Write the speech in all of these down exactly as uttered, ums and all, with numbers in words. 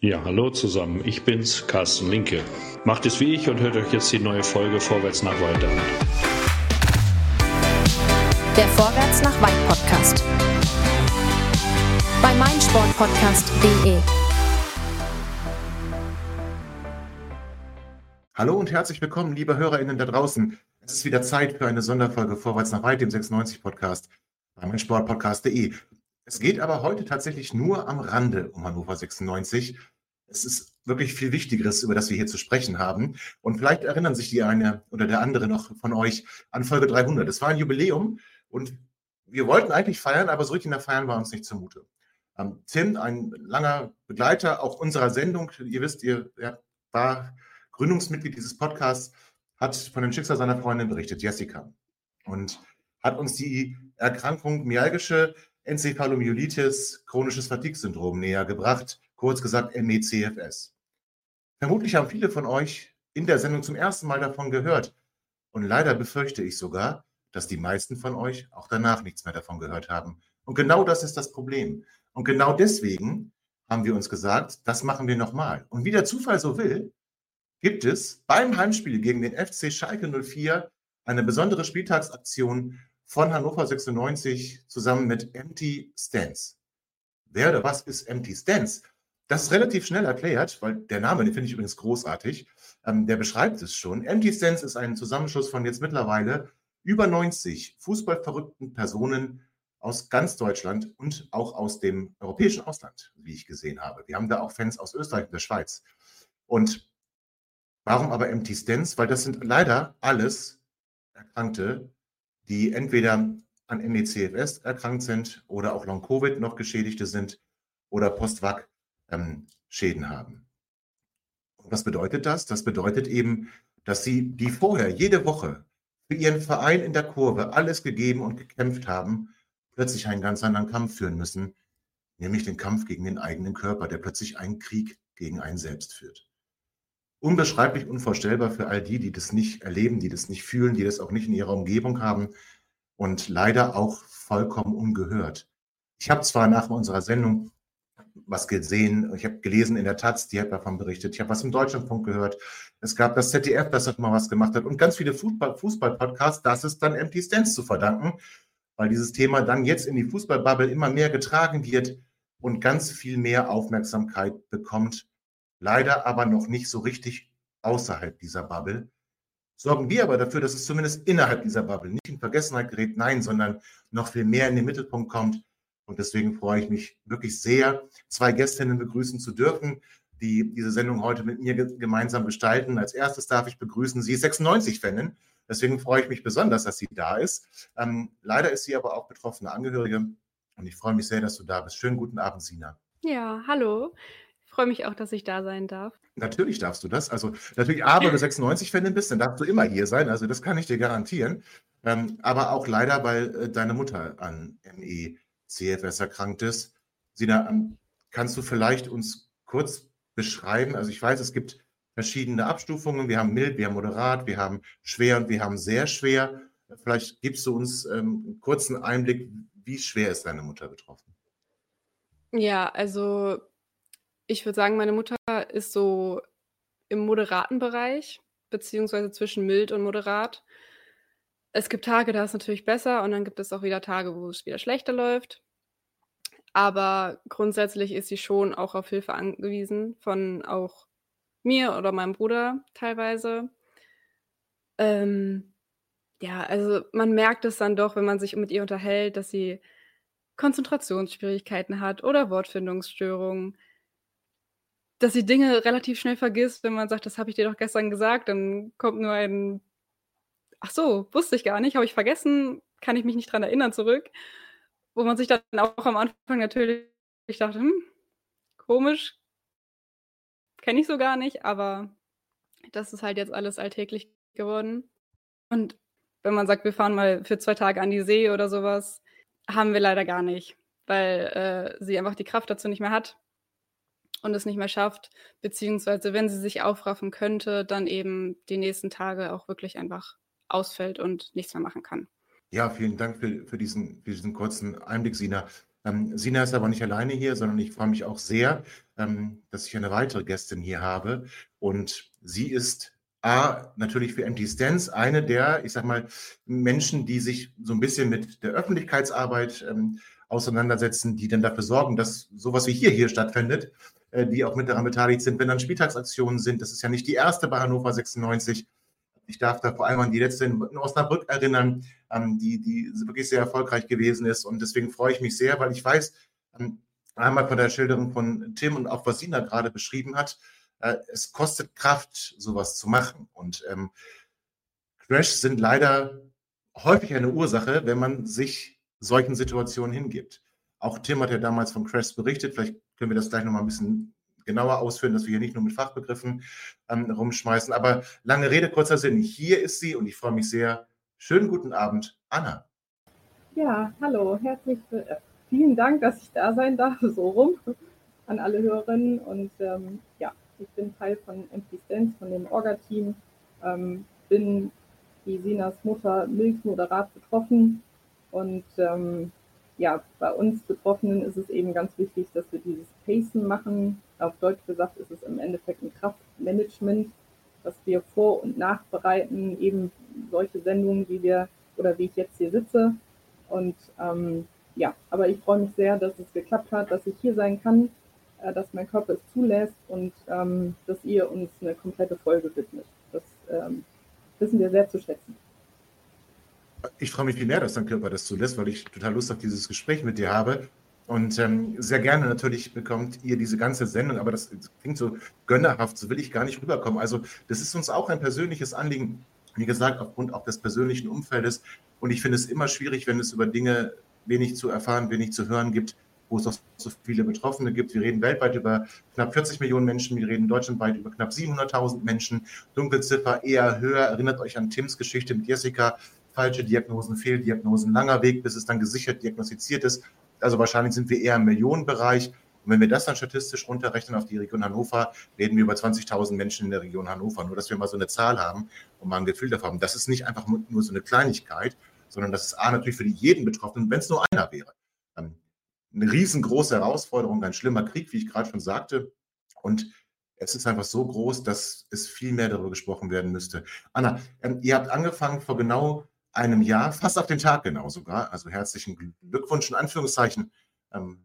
Ja, hallo zusammen, ich bin's, Carsten Linke. Macht es wie ich und hört euch jetzt die neue Folge Vorwärts nach Weit an. Der Vorwärts nach Weit Podcast bei meinsportpodcast punkt de. Hallo und herzlich willkommen, liebe HörerInnen da draußen. Es ist wieder Zeit für eine Sonderfolge Vorwärts nach Weit, dem sechsundneunzig-Podcast bei meinsportpodcast punkt de. Es geht aber heute tatsächlich nur am Rande um Hannover sechsundneunzig. Es ist wirklich viel Wichtigeres, über das wir hier zu sprechen haben. Und vielleicht erinnern sich die eine oder der andere noch von euch an Folge dreihundert. Es war ein Jubiläum und wir wollten eigentlich feiern, aber so richtig nach Feiern war uns nicht zumute. Ähm, Tim, ein langer Begleiter auch unserer Sendung, ihr wisst, ihr ja, war Gründungsmitglied dieses Podcasts, hat von dem Schicksal seiner Freundin berichtet, Jessica, und hat uns die Erkrankung myalgische Enzephalomyelitis, chronisches Fatigue-Syndrom näher gebracht, kurz gesagt M E C F S. Vermutlich haben viele von euch in der Sendung zum ersten Mal davon gehört und leider befürchte ich sogar, dass die meisten von euch auch danach nichts mehr davon gehört haben. Und genau das ist das Problem. Und genau deswegen haben wir uns gesagt, das machen wir nochmal. Und wie der Zufall so will, gibt es beim Heimspiel gegen den F C Schalke null vier eine besondere Spieltagsaktion von Hannover sechsundneunzig zusammen mit Empty Stands. Wer oder was ist Empty Stands? Das ist relativ schnell erklärt, weil der Name, den finde ich übrigens großartig, ähm, der beschreibt es schon. Empty Stands ist ein Zusammenschluss von jetzt mittlerweile über neunzig fußballverrückten Personen aus ganz Deutschland und auch aus dem europäischen Ausland, wie ich gesehen habe. Wir haben da auch Fans aus Österreich und der Schweiz. Und warum aber Empty Stands? Weil das sind leider alles Erkrankte, die entweder an M E C F S erkrankt sind oder auch Long-Covid noch Geschädigte sind oder Post-Vac-Schäden haben. Und was bedeutet das? Das bedeutet eben, dass sie, die vorher jede Woche für ihren Verein in der Kurve alles gegeben und gekämpft haben, plötzlich einen ganz anderen Kampf führen müssen, nämlich den Kampf gegen den eigenen Körper, der plötzlich einen Krieg gegen einen selbst führt. Unbeschreiblich unvorstellbar für all die, die das nicht erleben, die das nicht fühlen, die das auch nicht in ihrer Umgebung haben und leider auch vollkommen ungehört. Ich habe zwar nach unserer Sendung was gesehen, ich habe gelesen in der Taz, die hat davon berichtet, ich habe was im Deutschlandfunk gehört, es gab das Z D F, das hat mal was gemacht hat und ganz viele Fußball, Fußball-Podcasts, das ist dann Empty Stands zu verdanken, weil dieses Thema dann jetzt in die Fußballbubble immer mehr getragen wird und ganz viel mehr Aufmerksamkeit bekommt. Leider aber noch nicht so richtig außerhalb dieser Bubble. Sorgen wir aber dafür, dass es zumindest innerhalb dieser Bubble nicht in Vergessenheit gerät, nein, sondern noch viel mehr in den Mittelpunkt kommt. Und deswegen freue ich mich wirklich sehr, zwei Gästinnen begrüßen zu dürfen, die diese Sendung heute mit mir ge- gemeinsam gestalten. Als erstes darf ich begrüßen, sie ist sechsundneunzig-Fanin. Deswegen freue ich mich besonders, dass sie da ist. Ähm, leider ist sie aber auch betroffene Angehörige. Und ich freue mich sehr, dass du da bist. Schönen guten Abend, Sina. Ja, hallo. Ich freue mich auch, dass ich da sein darf. Natürlich darfst du das. Also natürlich, A, weil du sechsundneunzig-Fanin bist, dann darfst du immer hier sein. Also das kann ich dir garantieren. Ähm, aber auch leider, weil äh, deine Mutter an M E C F S erkrankt ist. Sina, ähm, kannst du vielleicht uns kurz beschreiben? Also ich weiß, es gibt verschiedene Abstufungen. Wir haben mild, wir haben moderat, wir haben schwer und wir haben sehr schwer. Vielleicht gibst du uns ähm, einen kurzen Einblick, wie schwer ist deine Mutter betroffen? Ja, also ich würde sagen, meine Mutter ist so im moderaten Bereich, beziehungsweise zwischen mild und moderat. Es gibt Tage, da ist es natürlich besser und dann gibt es auch wieder Tage, wo es wieder schlechter läuft. Aber grundsätzlich ist sie schon auch auf Hilfe angewiesen, von auch mir oder meinem Bruder teilweise. Ähm, ja, also man merkt es dann doch, wenn man sich mit ihr unterhält, dass sie Konzentrationsschwierigkeiten hat oder Wortfindungsstörungen, dass sie Dinge relativ schnell vergisst, wenn man sagt, das habe ich dir doch gestern gesagt, dann kommt nur ein, ach so, wusste ich gar nicht, habe ich vergessen, kann ich mich nicht dran erinnern zurück, wo man sich dann auch am Anfang natürlich dachte, hm, komisch, kenne ich so gar nicht, aber das ist halt jetzt alles alltäglich geworden. Und wenn man sagt, wir fahren mal für zwei Tage an die See oder sowas, haben wir leider gar nicht, weil äh, sie einfach die Kraft dazu nicht mehr hat und es nicht mehr schafft, beziehungsweise wenn sie sich aufraffen könnte, dann eben die nächsten Tage auch wirklich einfach ausfällt und nichts mehr machen kann. Ja, vielen Dank für, für, diesen, für diesen kurzen Einblick, Sina. Ähm, Sina ist aber nicht alleine hier, sondern ich freue mich auch sehr, ähm, dass ich eine weitere Gästin hier habe. Und sie ist A, natürlich für Empty Stands eine der, ich sag mal, Menschen, die sich so ein bisschen mit der Öffentlichkeitsarbeit ähm, auseinandersetzen, die dann dafür sorgen, dass sowas wie hier hier stattfindet, äh, die auch mit daran beteiligt sind, wenn dann Spieltagsaktionen sind. Das ist ja nicht die erste bei Hannover sechsundneunzig. Ich darf da vor allem an die letzte in Osnabrück erinnern, ähm, die, die wirklich sehr erfolgreich gewesen ist. Und deswegen freue ich mich sehr, weil ich weiß, ähm, einmal von der Schilderung von Tim und auch was Sina gerade beschrieben hat, äh, es kostet Kraft, sowas zu machen. Und ähm, Crashs sind leider häufig eine Ursache, wenn man sich solchen Situationen hingibt. Auch Tim hat ja damals von Crashs berichtet. Vielleicht können wir das gleich nochmal ein bisschen genauer ausführen, dass wir hier nicht nur mit Fachbegriffen ähm, rumschmeißen. Aber lange Rede, kurzer Sinn. Hier ist sie und ich freue mich sehr. Schönen guten Abend, Anna. Ja, hallo, herzlich äh, vielen Dank, dass ich da sein darf, so rum, an alle Hörerinnen. Und ähm, ja, ich bin Teil von Empty Stands, von dem Orga-Team, ähm, bin wie Sinas Mutter milchmoderat betroffen. Und ähm, ja, bei uns Betroffenen ist es eben ganz wichtig, dass wir dieses Pacen machen. Auf Deutsch gesagt ist es im Endeffekt ein Kraftmanagement, dass wir vor- und nachbereiten, eben solche Sendungen, wie wir oder wie ich jetzt hier sitze. Und ähm, ja, aber ich freue mich sehr, dass es geklappt hat, dass ich hier sein kann, äh, dass mein Körper es zulässt und ähm, dass ihr uns eine komplette Folge widmet. Das ähm, wissen wir sehr zu schätzen. Ich freue mich viel mehr, dass dein Körper das zulässt, weil ich total Lust auf dieses Gespräch mit dir habe. Und ähm, sehr gerne natürlich bekommt ihr diese ganze Sendung, aber das, das klingt so gönnerhaft, so will ich gar nicht rüberkommen. Also das ist uns auch ein persönliches Anliegen, wie gesagt, aufgrund auch des persönlichen Umfeldes. Und ich finde es immer schwierig, wenn es über Dinge wenig zu erfahren, wenig zu hören gibt, wo es auch so viele Betroffene gibt. Wir reden weltweit über knapp vierzig Millionen Menschen, wir reden deutschlandweit über knapp siebenhunderttausend Menschen. Dunkelziffer eher höher. Erinnert euch an Tims Geschichte mit Jessica. Falsche Diagnosen, Fehldiagnosen, langer Weg, bis es dann gesichert diagnostiziert ist. Also wahrscheinlich sind wir eher im Millionenbereich. Und wenn wir das dann statistisch runterrechnen auf die Region Hannover, reden wir über zwanzigtausend Menschen in der Region Hannover. Nur, dass wir mal so eine Zahl haben und mal ein Gefühl davon haben. Das ist nicht einfach nur so eine Kleinigkeit, sondern das ist A, natürlich für jeden Betroffenen, wenn es nur einer wäre. Eine riesengroße Herausforderung, ein schlimmer Krieg, wie ich gerade schon sagte. Und es ist einfach so groß, dass es viel mehr darüber gesprochen werden müsste. Anna, ähm, ihr habt angefangen vor genau einem Jahr, fast auf den Tag genau sogar. Also herzlichen Glückwunsch in Anführungszeichen ähm,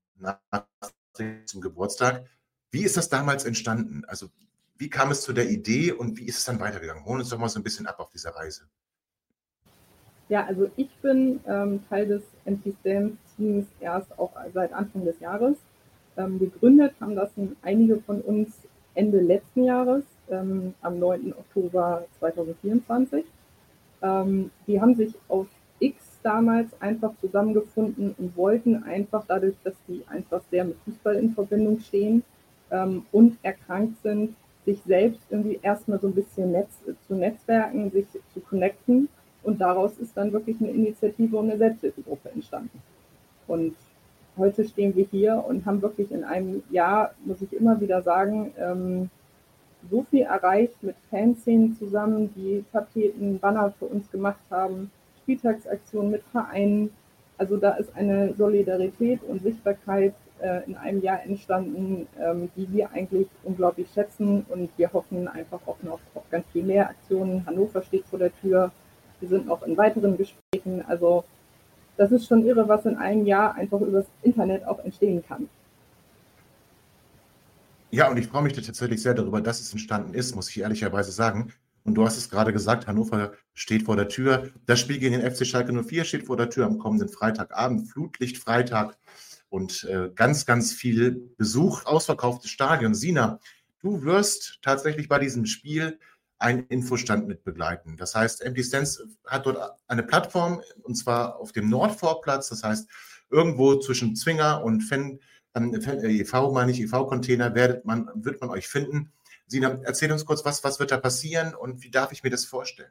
zum Geburtstag. Wie ist das damals entstanden? Also wie kam es zu der Idee und wie ist es dann weitergegangen? Holen uns doch mal so ein bisschen ab auf dieser Reise. Ja, also ich bin ähm, Teil des Empty Stands Teams erst auch seit Anfang des Jahres. Ähm, gegründet haben das einige von uns Ende letzten Jahres, ähm, am neunten Oktober zweitausendvierundzwanzig. Ähm, die haben sich auf X damals einfach zusammengefunden und wollten einfach dadurch, dass die einfach sehr mit Fußball in Verbindung stehen ähm, und erkrankt sind, sich selbst irgendwie erstmal so ein bisschen Netz, zu netzwerken, sich zu connecten. Und daraus ist dann wirklich eine Initiative und eine Selbsthilfegruppe entstanden. Und heute stehen wir hier und haben wirklich in einem Jahr, muss ich immer wieder sagen, ähm, so viel erreicht mit Fanszenen zusammen, die Tapeten, Banner für uns gemacht haben, Spieltagsaktionen mit Vereinen. Also da ist eine Solidarität und Sichtbarkeit äh, in einem Jahr entstanden, ähm, die wir eigentlich unglaublich schätzen. Und wir hoffen einfach auch noch auf ganz viel mehr Aktionen. Hannover steht vor der Tür. Wir sind noch in weiteren Gesprächen. Also das ist schon irre, was in einem Jahr einfach übers Internet auch entstehen kann. Ja, und ich freue mich tatsächlich sehr darüber, dass es entstanden ist, muss ich ehrlicherweise sagen. Und du hast es gerade gesagt, Hannover steht vor der Tür. Das Spiel gegen den F C Schalke null vier steht vor der Tür am kommenden Freitagabend, Flutlichtfreitag. Und äh, ganz, ganz viel Besuch, ausverkauftes Stadion. Sina, du wirst tatsächlich bei diesem Spiel einen Infostand mit begleiten. Das heißt, Empty Stands hat dort eine Plattform, und zwar auf dem Nordvorplatz. Das heißt, irgendwo zwischen Zwinger und Fan, E V, meine ich, E V-Container, werdet man, wird man euch finden. Sina, erzähl uns kurz, was, was wird da passieren und wie darf ich mir das vorstellen?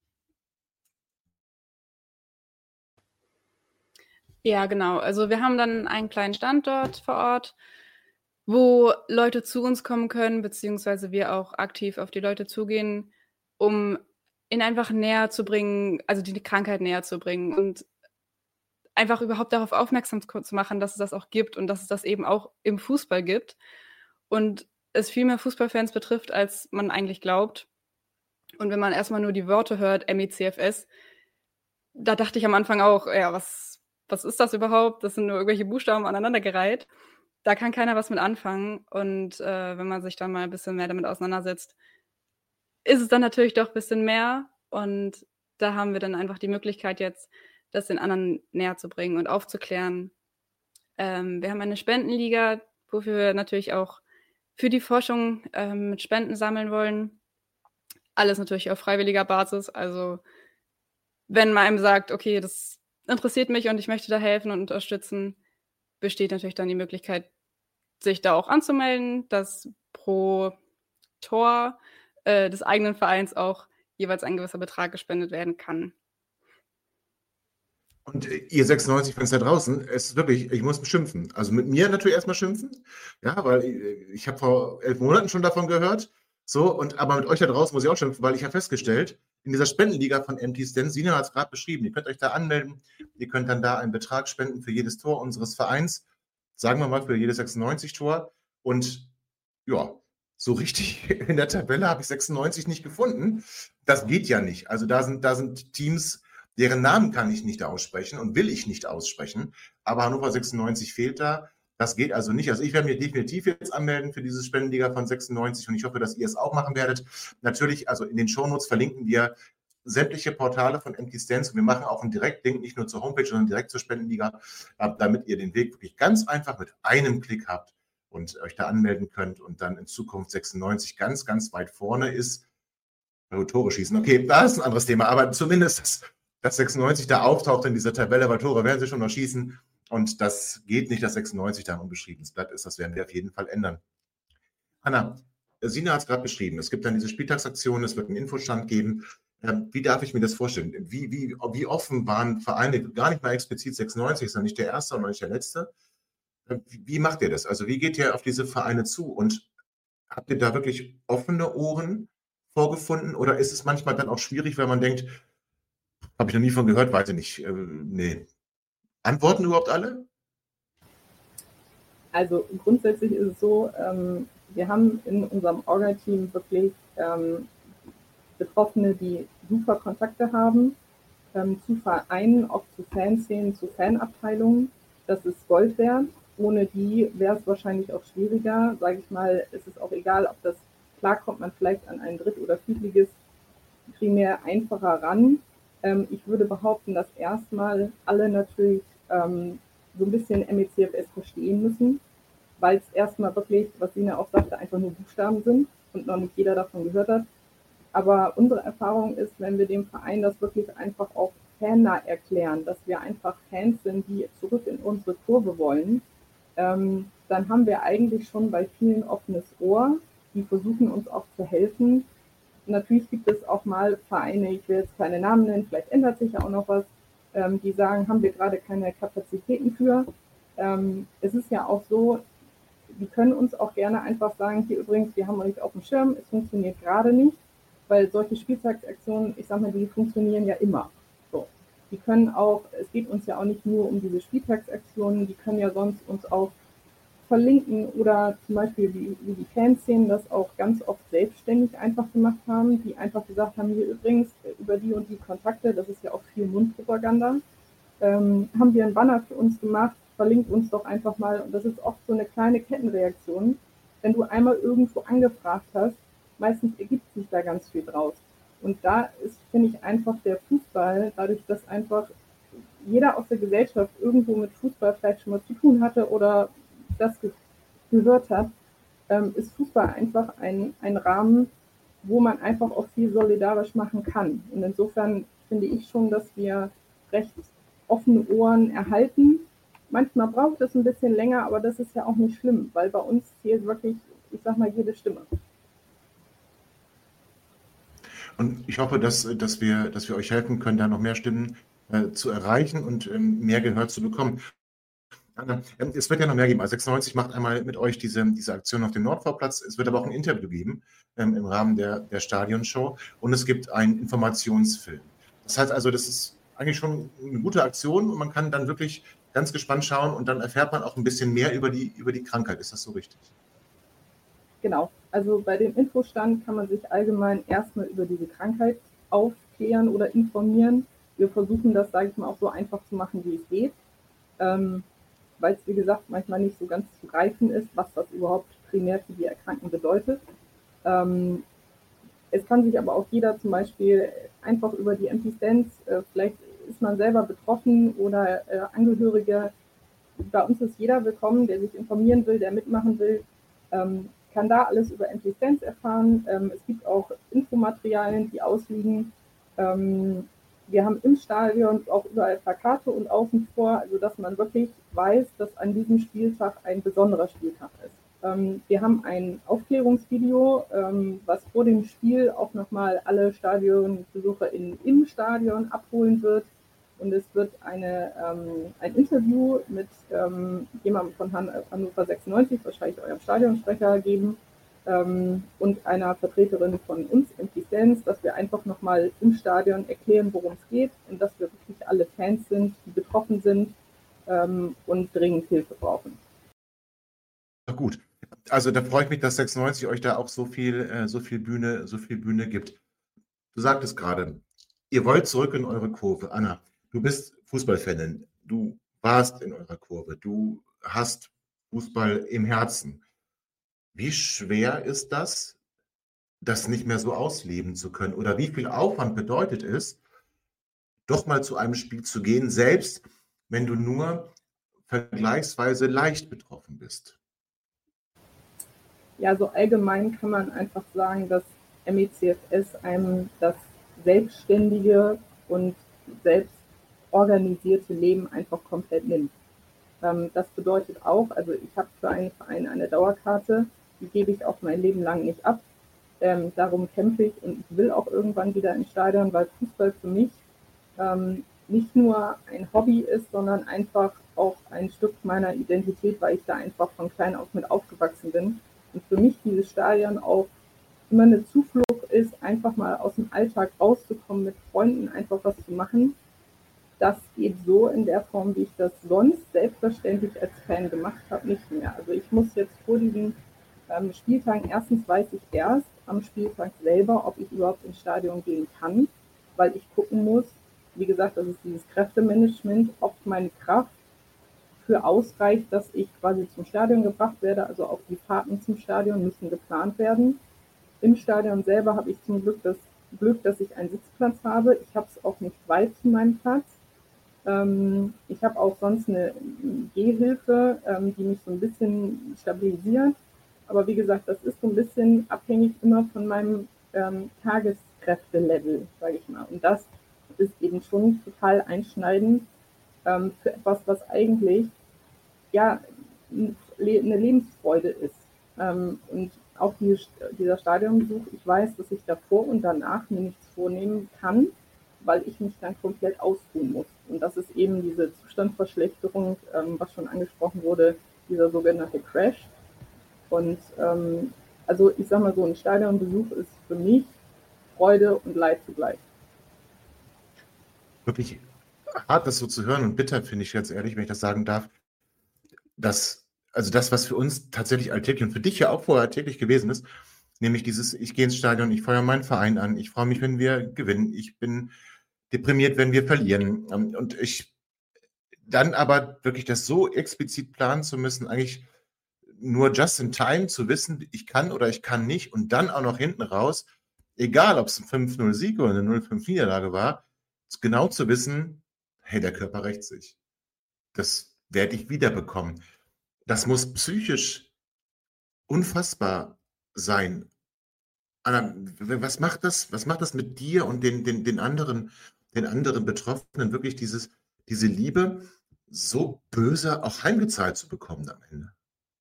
Ja, genau. Also wir haben dann einen kleinen Stand dort vor Ort, wo Leute zu uns kommen können, beziehungsweise wir auch aktiv auf die Leute zugehen, um ihnen einfach näher zu bringen, also die Krankheit näher zu bringen. Und einfach überhaupt darauf aufmerksam zu machen, dass es das auch gibt und dass es das eben auch im Fußball gibt und es viel mehr Fußballfans betrifft, als man eigentlich glaubt. Und wenn man erstmal nur die Worte hört, M E C F S, da dachte ich am Anfang auch, ja, was, was ist das überhaupt? Das sind nur irgendwelche Buchstaben aneinandergereiht. Da kann keiner was mit anfangen. Und äh, wenn man sich dann mal ein bisschen mehr damit auseinandersetzt, ist es dann natürlich doch ein bisschen mehr. Und da haben wir dann einfach die Möglichkeit jetzt, das den anderen näher zu bringen und aufzuklären. Ähm, wir haben eine Spendenliga, wofür wir natürlich auch für die Forschung ähm, mit Spenden sammeln wollen. Alles natürlich auf freiwilliger Basis. Also wenn man einem sagt, okay, das interessiert mich und ich möchte da helfen und unterstützen, besteht natürlich dann die Möglichkeit, sich da auch anzumelden, dass pro Tor äh, des eigenen Vereins auch jeweils ein gewisser Betrag gespendet werden kann. Und ihr sechsundneunzig-Fans da draußen, es ist wirklich, ich muss schimpfen. Also mit mir natürlich erstmal schimpfen, ja, weil ich habe vor elf Monaten schon davon gehört. So, und aber mit euch da draußen muss ich auch schimpfen, weil ich habe festgestellt, in dieser Spendenliga von Empty Stands, Sina hat es gerade beschrieben, ihr könnt euch da anmelden, ihr könnt dann da einen Betrag spenden für jedes Tor unseres Vereins, sagen wir mal für jedes sechsundneunzig-Tor. Und ja, so richtig in der Tabelle habe ich sechsundneunzig nicht gefunden. Das geht ja nicht. Also da sind, da sind Teams, deren Namen kann ich nicht aussprechen und will ich nicht aussprechen. Aber Hannover sechsundneunzig fehlt da. Das geht also nicht. Also ich werde mich definitiv jetzt anmelden für diese Spendenliga von sechsundneunzig und ich hoffe, dass ihr es auch machen werdet. Natürlich, also in den Shownotes verlinken wir sämtliche Portale von Empty Stands. Wir machen auch einen Direktlink, nicht nur zur Homepage, sondern direkt zur Spendenliga, damit ihr den Weg wirklich ganz einfach mit einem Klick habt und euch da anmelden könnt und dann in Zukunft sechsundneunzig ganz, ganz weit vorne ist. Bei Tore schießen. Okay, da ist ein anderes Thema, aber zumindest das dass sechsundneunzig da auftaucht in dieser Tabelle, weil Tore werden sie schon noch schießen und das geht nicht, dass sechsundneunzig da ein unbeschriebenes Blatt ist, das werden wir auf jeden Fall ändern. Anna, Sina hat es gerade beschrieben, es gibt dann diese Spieltagsaktion, es wird einen Infostand geben. Wie darf ich mir das vorstellen? Wie, wie, wie offen waren Vereine, gar nicht mal explizit sechsundneunzig, ist noch nicht der erste und noch nicht der letzte. Wie macht ihr das? Also wie geht ihr auf diese Vereine zu und habt ihr da wirklich offene Ohren vorgefunden oder ist es manchmal dann auch schwierig, wenn man denkt, habe ich noch nie von gehört, weiß ich nicht. Äh, nee. Antworten überhaupt alle? Also grundsätzlich ist es so, ähm, wir haben in unserem Orga-Team wirklich ähm, Betroffene, die super Kontakte haben, ähm, zu Vereinen, auch zu Fanszenen, zu Fanabteilungen. Das ist Gold wert. Ohne die wäre es wahrscheinlich auch schwieriger. Sage ich mal, es ist auch egal, ob das, klar kommt man vielleicht an ein Dritt- oder Viertliges primär einfacher ran. Ähm, ich würde behaupten, dass erstmal alle natürlich ähm, so ein bisschen M E C F S verstehen müssen, weil es erstmal wirklich, was Sina auch sagte, einfach nur Buchstaben sind und noch nicht jeder davon gehört hat. Aber unsere Erfahrung ist, wenn wir dem Verein das wirklich einfach auch fannah erklären, dass wir einfach Fans sind, die zurück in unsere Kurve wollen, ähm, dann haben wir eigentlich schon bei vielen offenes Ohr, die versuchen uns auch zu helfen. Natürlich gibt es auch mal Vereine, ich will jetzt keine Namen nennen, vielleicht ändert sich ja auch noch was, ähm, die sagen, haben wir gerade keine Kapazitäten für. Ähm, es ist ja auch so, die können uns auch gerne einfach sagen, hier übrigens, wir haben euch nicht auf dem Schirm, es funktioniert gerade nicht, weil solche Spieltagsaktionen, ich sag mal, die funktionieren ja immer. So. Die können auch, es geht uns ja auch nicht nur um diese Spieltagsaktionen, die können ja sonst uns auch verlinken oder zum Beispiel wie, wie die Fanszenen das auch ganz oft selbstständig einfach gemacht haben, die einfach gesagt haben, hier übrigens über die und die Kontakte, das ist ja auch viel Mundpropaganda, ähm, haben wir einen Banner für uns gemacht, verlinkt uns doch einfach mal und das ist oft so eine kleine Kettenreaktion. Wenn du einmal irgendwo angefragt hast, meistens ergibt sich da ganz viel draus. Und da ist, finde ich, einfach der Fußball, dadurch, dass einfach jeder aus der Gesellschaft irgendwo mit Fußball vielleicht schon mal zu tun hatte oder das ge- gehört hat, ähm, ist Fußball einfach ein, ein Rahmen, wo man einfach auch viel solidarisch machen kann. Und insofern finde ich schon, dass wir recht offene Ohren erhalten. Manchmal braucht es ein bisschen länger, aber das ist ja auch nicht schlimm, weil bei uns zählt wirklich, ich sag mal, jede Stimme. Und ich hoffe, dass, dass, wir, dass wir euch helfen können, da noch mehr Stimmen äh, zu erreichen und ähm, mehr Gehör zu bekommen. Es wird ja noch mehr geben. Also sechsundneunzig macht einmal mit euch diese, diese Aktion auf dem Nordvorplatz. Es wird aber auch ein Interview geben ähm, im Rahmen der, der Stadionshow und es gibt einen Informationsfilm. Das heißt also, das ist eigentlich schon eine gute Aktion und man kann dann wirklich ganz gespannt schauen und dann erfährt man auch ein bisschen mehr über die, über die Krankheit. Ist das so richtig? Genau, also bei dem Infostand kann man sich allgemein erstmal über diese Krankheit aufklären oder informieren. Wir versuchen das, sage ich mal, auch so einfach zu machen, wie es geht, ähm, weil es, wie gesagt, manchmal nicht so ganz zu greifen ist, was das überhaupt primär für die Erkrankten bedeutet. Ähm, es kann sich aber auch jeder zum Beispiel einfach über die Empistenz, äh, vielleicht ist man selber betroffen oder äh, Angehörige, bei uns ist jeder willkommen, der sich informieren will, der mitmachen will, ähm, kann da alles über Empistenz erfahren. Ähm, es gibt auch Infomaterialien, die ausliegen. Ähm, wir haben im Stadion auch überall Plakate und außen vor, also dass man wirklich weiß, dass an diesem Spieltag ein besonderer Spieltag ist. Ähm, wir haben ein Aufklärungsvideo, ähm, was vor dem Spiel auch nochmal alle Stadionbesucher in, im Stadion abholen wird. Und es wird eine, ähm, ein Interview mit ähm, jemandem von Han- Hannover sechsundneunzig, wahrscheinlich eurem Stadionsprecher, geben ähm, und einer Vertreterin von uns, Empistenz, dass wir einfach nochmal im Stadion erklären, worum es geht und dass wir wirklich alle Fans sind, die betroffen sind ähm, und dringend Hilfe brauchen. Na gut. Also da freue ich mich, dass sechsundneunzig euch da auch so viel, äh, so viel Bühne, so viel Bühne gibt. Du sagtest gerade, ihr wollt zurück in eure Kurve. Anna, du bist Fußballfanin. Du warst in eurer Kurve. Du hast Fußball im Herzen. Wie schwer ist das, das nicht mehr so ausleben zu können? Oder wie viel Aufwand bedeutet es, doch mal zu einem Spiel zu gehen, selbst wenn du nur vergleichsweise leicht betroffen bist? Ja, so allgemein kann man einfach sagen, dass M E C F S einem das selbstständige und selbst organisierte Leben einfach komplett nimmt. Ähm, das bedeutet auch, also ich habe für einen Verein eine Dauerkarte, die gebe ich auch mein Leben lang nicht ab. Ähm, darum kämpfe ich und ich will auch irgendwann wieder ins Stadion, weil Fußball für mich ähm, nicht nur ein Hobby ist, sondern einfach auch ein Stück meiner Identität, weil ich da einfach von klein auf mit aufgewachsen bin. Und für mich dieses Stadion auch immer eine Zuflucht ist, einfach mal aus dem Alltag rauszukommen, mit Freunden einfach was zu machen. Das geht so in der Form, wie ich das sonst selbstverständlich als Fan gemacht habe, nicht mehr. Also ich muss jetzt vor diesen ähm, Spieltagen, erstens weiß ich erst am Spieltag selber, ob ich überhaupt ins Stadion gehen kann, weil ich gucken muss, wie gesagt, das ist dieses Kräftemanagement, ob meine Kraft für ausreicht, dass ich quasi zum Stadion gebracht werde. Also auch die Fahrten zum Stadion müssen geplant werden. Im Stadion selber habe ich zum Glück das Glück, dass ich einen Sitzplatz habe. Ich habe es auch nicht weit zu meinem Platz. Ähm, ich habe auch sonst eine Gehhilfe, ähm, die mich so ein bisschen stabilisiert. Aber wie gesagt, das ist so ein bisschen abhängig immer von meinem ähm, Tageskräftelevel, sage ich mal. Und das ist eben schon total einschneidend ähm, für etwas, was eigentlich ja eine Lebensfreude ist. Ähm, und auch die, dieser Stadionbesuch, ich weiß, dass ich davor und danach mir nichts vornehmen kann, weil ich mich dann komplett ausruhen muss. Und das ist eben diese Zustandverschlechterung, ähm, was schon angesprochen wurde, dieser sogenannte Crash. Und ähm, also ich sage mal so, ein Stadionbesuch ist für mich Freude und Leid zugleich. Wirklich hart, das so zu hören und bitter, finde ich ganz ehrlich, wenn ich das sagen darf, dass, also das, was für uns tatsächlich alltäglich und für dich ja auch vorher alltäglich gewesen ist, nämlich dieses, ich gehe ins Stadion, ich feuere meinen Verein an, ich freue mich, wenn wir gewinnen, ich bin deprimiert, wenn wir verlieren. Und ich dann aber wirklich das so explizit planen zu müssen, eigentlich nur just in time zu wissen, ich kann oder ich kann nicht und dann auch noch hinten raus, egal ob es ein fünf null Sieg oder eine null fünf Niederlage war, genau zu wissen, hey, der Körper rächt sich. Das werde ich wiederbekommen. Das muss psychisch unfassbar sein. Anna, was macht das, was macht das mit dir und den, den, den anderen, den anderen Betroffenen, wirklich dieses, diese Liebe so böse auch heimgezahlt zu bekommen am Ende?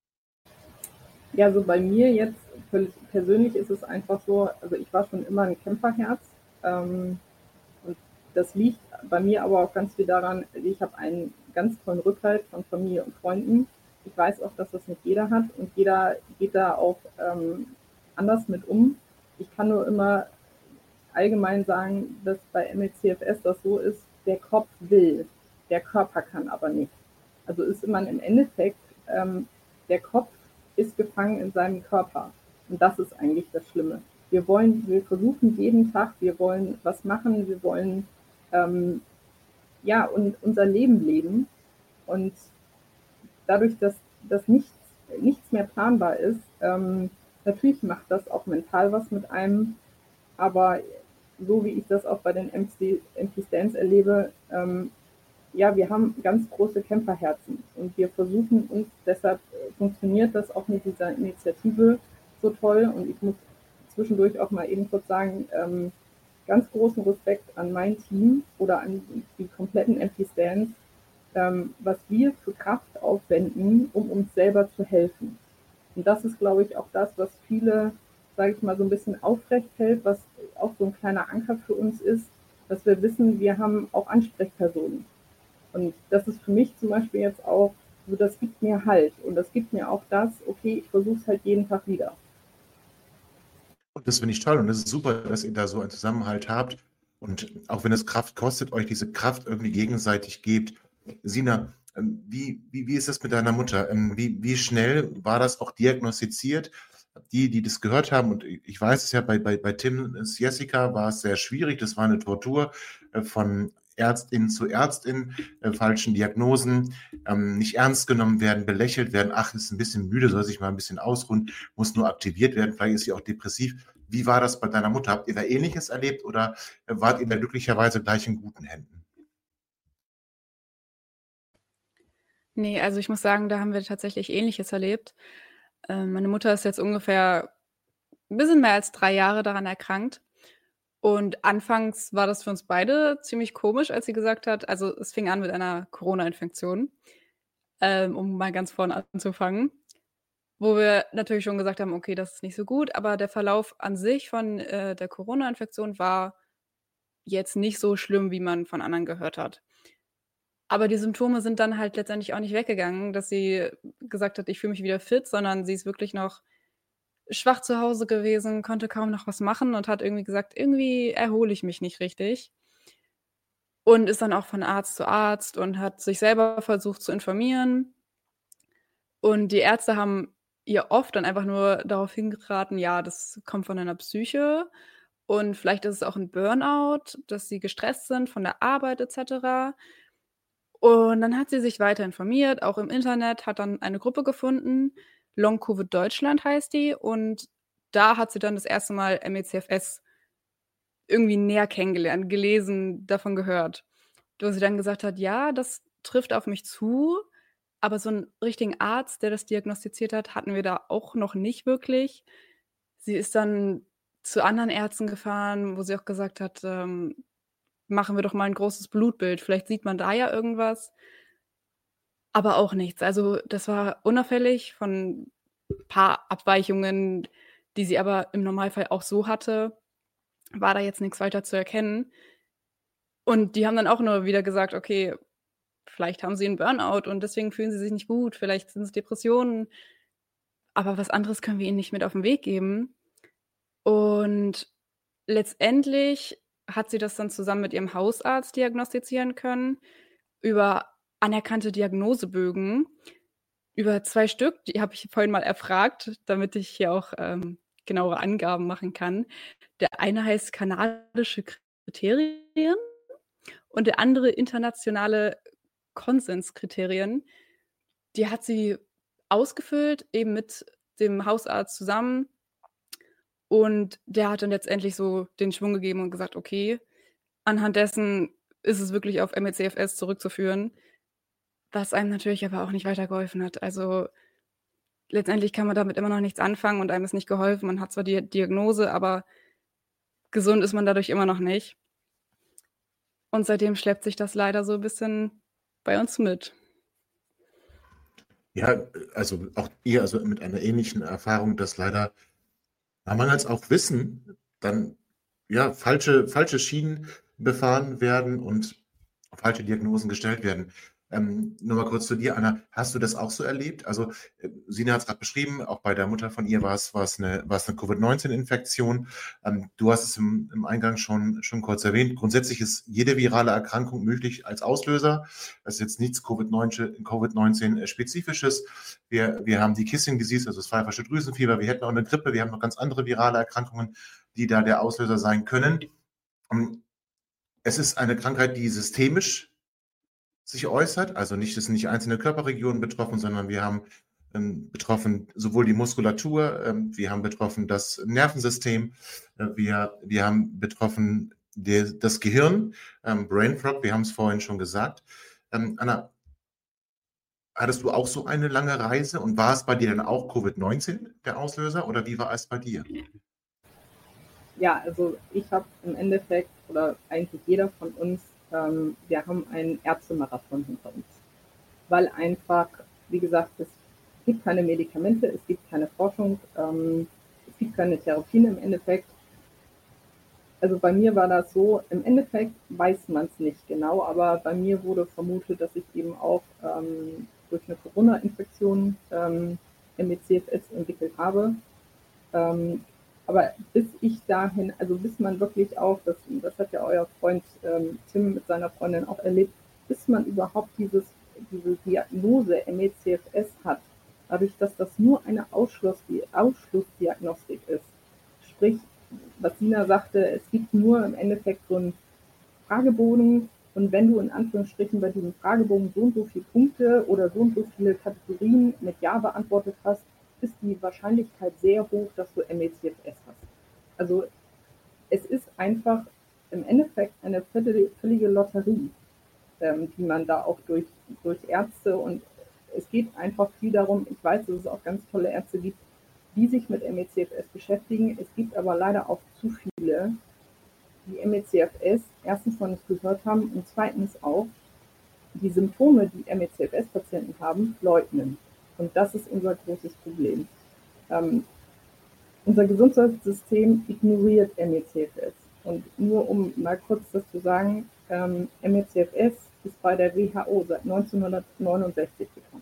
Ja, so bei mir jetzt persönlich ist es einfach so, also ich war schon immer ein Kämpferherz ähm, und das liegt bei mir aber auch ganz viel daran, ich habe einen ganz tollen Rückhalt von Familie und Freunden. Ich weiß auch, dass das nicht jeder hat und jeder geht da auch ähm, anders mit um. Ich kann nur immer allgemein sagen, dass bei M E C F S das so ist, der Kopf will, der Körper kann aber nicht. Also ist man im Endeffekt, ähm, der Kopf ist gefangen in seinem Körper. Und das ist eigentlich das Schlimme. Wir wollen, wir versuchen jeden Tag, wir wollen was machen, wir wollen ähm, ja und unser Leben leben. Und dadurch, dass, dass nichts, nichts mehr planbar ist, ähm, natürlich macht das auch mental was mit einem, aber so wie ich das auch bei den M P Stands erlebe, ähm, ja, wir haben ganz große Kämpferherzen und wir versuchen uns, deshalb funktioniert das auch mit dieser Initiative so toll und ich muss zwischendurch auch mal eben kurz sagen, ähm, ganz großen Respekt an mein Team oder an die kompletten M P Stands, ähm, was wir für Kraft aufwenden, um uns selber zu helfen. Und das ist, glaube ich, auch das, was viele, sage ich mal, so ein bisschen aufrecht hält, was auch so ein kleiner Anker für uns ist, dass wir wissen, wir haben auch Ansprechpersonen. Und das ist für mich zum Beispiel jetzt auch, so das gibt mir Halt und das gibt mir auch das, okay, ich versuche es halt jeden Tag wieder. Und das finde ich toll und das ist super, dass ihr da so einen Zusammenhalt habt und auch wenn es Kraft kostet, euch diese Kraft irgendwie gegenseitig gebt. Sina, ähm, wie, wie, wie ist das mit deiner Mutter? Ähm, Wie, wie schnell war das auch diagnostiziert? Die, die das gehört haben, und ich weiß es ja, bei, bei, bei Tim Jessica war es sehr schwierig, das war eine Tortur äh, von Ärztin zu Ärztin, äh, falschen Diagnosen, ähm, nicht ernst genommen werden, belächelt werden, ach, ist ein bisschen müde, soll sich mal ein bisschen ausruhen, muss nur aktiviert werden, vielleicht ist sie auch depressiv. Wie war das bei deiner Mutter? Habt ihr da Ähnliches erlebt oder äh, wart ihr da glücklicherweise gleich in guten Händen? Nee, also ich muss sagen, da haben wir tatsächlich Ähnliches erlebt. Ähm, meine Mutter ist jetzt ungefähr ein bisschen mehr als drei Jahre daran erkrankt. Und anfangs war das für uns beide ziemlich komisch, als sie gesagt hat, also es fing an mit einer Corona-Infektion, ähm, um mal ganz vorne anzufangen, wo wir natürlich schon gesagt haben, okay, das ist nicht so gut, aber der Verlauf an sich von äh, der Corona-Infektion war jetzt nicht so schlimm, wie man von anderen gehört hat. Aber die Symptome sind dann halt letztendlich auch nicht weggegangen, dass sie gesagt hat, ich fühle mich wieder fit, sondern sie ist wirklich noch schwach zu Hause gewesen, konnte kaum noch was machen und hat irgendwie gesagt, irgendwie erhole ich mich nicht richtig. Und ist dann auch von Arzt zu Arzt und hat sich selber versucht zu informieren. Und die Ärzte haben ihr oft dann einfach nur darauf hingeraten, ja, das kommt von einer Psyche und vielleicht ist es auch ein Burnout, dass sie gestresst sind von der Arbeit et cetera. Und dann hat sie sich weiter informiert, auch im Internet, hat dann eine Gruppe gefunden, Long Covid Deutschland heißt die, und da hat sie dann das erste Mal M E C F S irgendwie näher kennengelernt, gelesen, davon gehört. Wo sie dann gesagt hat, ja, das trifft auf mich zu, aber so einen richtigen Arzt, der das diagnostiziert hat, hatten wir da auch noch nicht wirklich. Sie ist dann zu anderen Ärzten gefahren, wo sie auch gesagt hat, ähm, machen wir doch mal ein großes Blutbild, vielleicht sieht man da ja irgendwas. Aber auch nichts. Also, das war unauffällig von ein paar Abweichungen, die sie aber im Normalfall auch so hatte, war da jetzt nichts weiter zu erkennen. Und die haben dann auch nur wieder gesagt: „Okay, vielleicht haben sie einen Burnout und deswegen fühlen sie sich nicht gut, vielleicht sind es Depressionen, aber was anderes können wir ihnen nicht mit auf 'n Weg geben." Und letztendlich hat sie das dann zusammen mit ihrem Hausarzt diagnostizieren können über anerkannte Diagnosebögen, über zwei Stück, die habe ich vorhin mal erfragt, damit ich hier auch, ähm, genauere Angaben machen kann. Der eine heißt kanadische Kriterien und der andere internationale Konsenskriterien. Die hat sie ausgefüllt, eben mit dem Hausarzt zusammen. Und der hat dann letztendlich so den Schwung gegeben und gesagt: „Okay, anhand dessen ist es wirklich auf M E C F S zurückzuführen", was einem natürlich aber auch nicht weitergeholfen hat. Also, letztendlich kann man damit immer noch nichts anfangen und einem ist nicht geholfen. Man hat zwar die Diagnose, aber gesund ist man dadurch immer noch nicht. Und seitdem schleppt sich das leider so 'n bisschen bei uns mit. Ja, also auch ihr, also mit einer ähnlichen Erfahrung, dass leider na, mangels auch Wissen dann ja falsche, falsche Schienen befahren werden und falsche Diagnosen gestellt werden. Ähm, nur mal kurz zu dir, Anna. Hast du das auch so erlebt? Also, äh, Sina hat es gerade beschrieben, auch bei der Mutter von ihr war es, war es eine, war es eine Covid neunzehn Infektion. Ähm, du hast es im, im Eingang schon, schon kurz erwähnt. Grundsätzlich ist jede virale Erkrankung möglich als Auslöser. Das ist jetzt nichts Covid neunzehn spezifisches. Wir, wir haben die Kissing Disease, also das pfeifersche Drüsenfieber. Wir hätten auch eine Grippe. Wir haben noch ganz andere virale Erkrankungen, die da der Auslöser sein können. Ähm, Es ist eine Krankheit, die systemisch sich äußert. Also nicht, es sind nicht einzelne Körperregionen betroffen, sondern wir haben ähm, betroffen sowohl die Muskulatur, ähm, wir haben betroffen das Nervensystem, äh, wir, wir haben betroffen der, das Gehirn, ähm, Brain Fog, wir haben es vorhin schon gesagt. Ähm, Anna, hattest du auch so eine lange Reise und war es bei dir dann auch Covid neunzehn der Auslöser oder wie war es bei dir? Ja, also ich habe im Endeffekt, oder eigentlich jeder von uns, ähm, wir haben einen Ärztemarathon hinter uns. Weil einfach, wie gesagt, es gibt keine Medikamente, es gibt keine Forschung, ähm, es gibt keine Therapien im Endeffekt. Also bei mir war das so, im Endeffekt weiß man es nicht genau, aber bei mir wurde vermutet, dass ich eben auch ähm, durch eine Corona-Infektion ähm, M E C F S entwickelt habe. Ähm, aber bis ich dahin, also bis man wirklich auch, das, das hat ja euer Freund ähm, Tim mit seiner Freundin auch erlebt, bis man überhaupt dieses, diese Diagnose M E C F S hat, dadurch, dass das nur eine Ausschluss, Ausschlussdiagnostik ist. Sprich, was Sina sagte, es gibt nur im Endeffekt so einen Fragebogen und wenn du in Anführungsstrichen bei diesem Fragebogen so und so viele Punkte oder so und so viele Kategorien mit Ja beantwortet hast, ist die Wahrscheinlichkeit sehr hoch, dass du M E C F S hast. Also es ist einfach im Endeffekt eine völlige Lotterie, ähm, die man da auch durch, durch Ärzte und es geht einfach viel darum, ich weiß, dass es auch ganz tolle Ärzte gibt, die sich mit M E C F S beschäftigen. Es gibt aber leider auch zu viele, die M E C F S erstens noch nicht gehört haben und zweitens auch die Symptome, die M E C F S-Patienten haben, leugnen. Und das ist unser großes Problem. Ähm, unser Gesundheitssystem ignoriert M E C F S. Und nur um mal kurz das zu sagen, ähm, M E C F S ist bei der W H O seit neunzehnhundertneunundsechzig bekannt.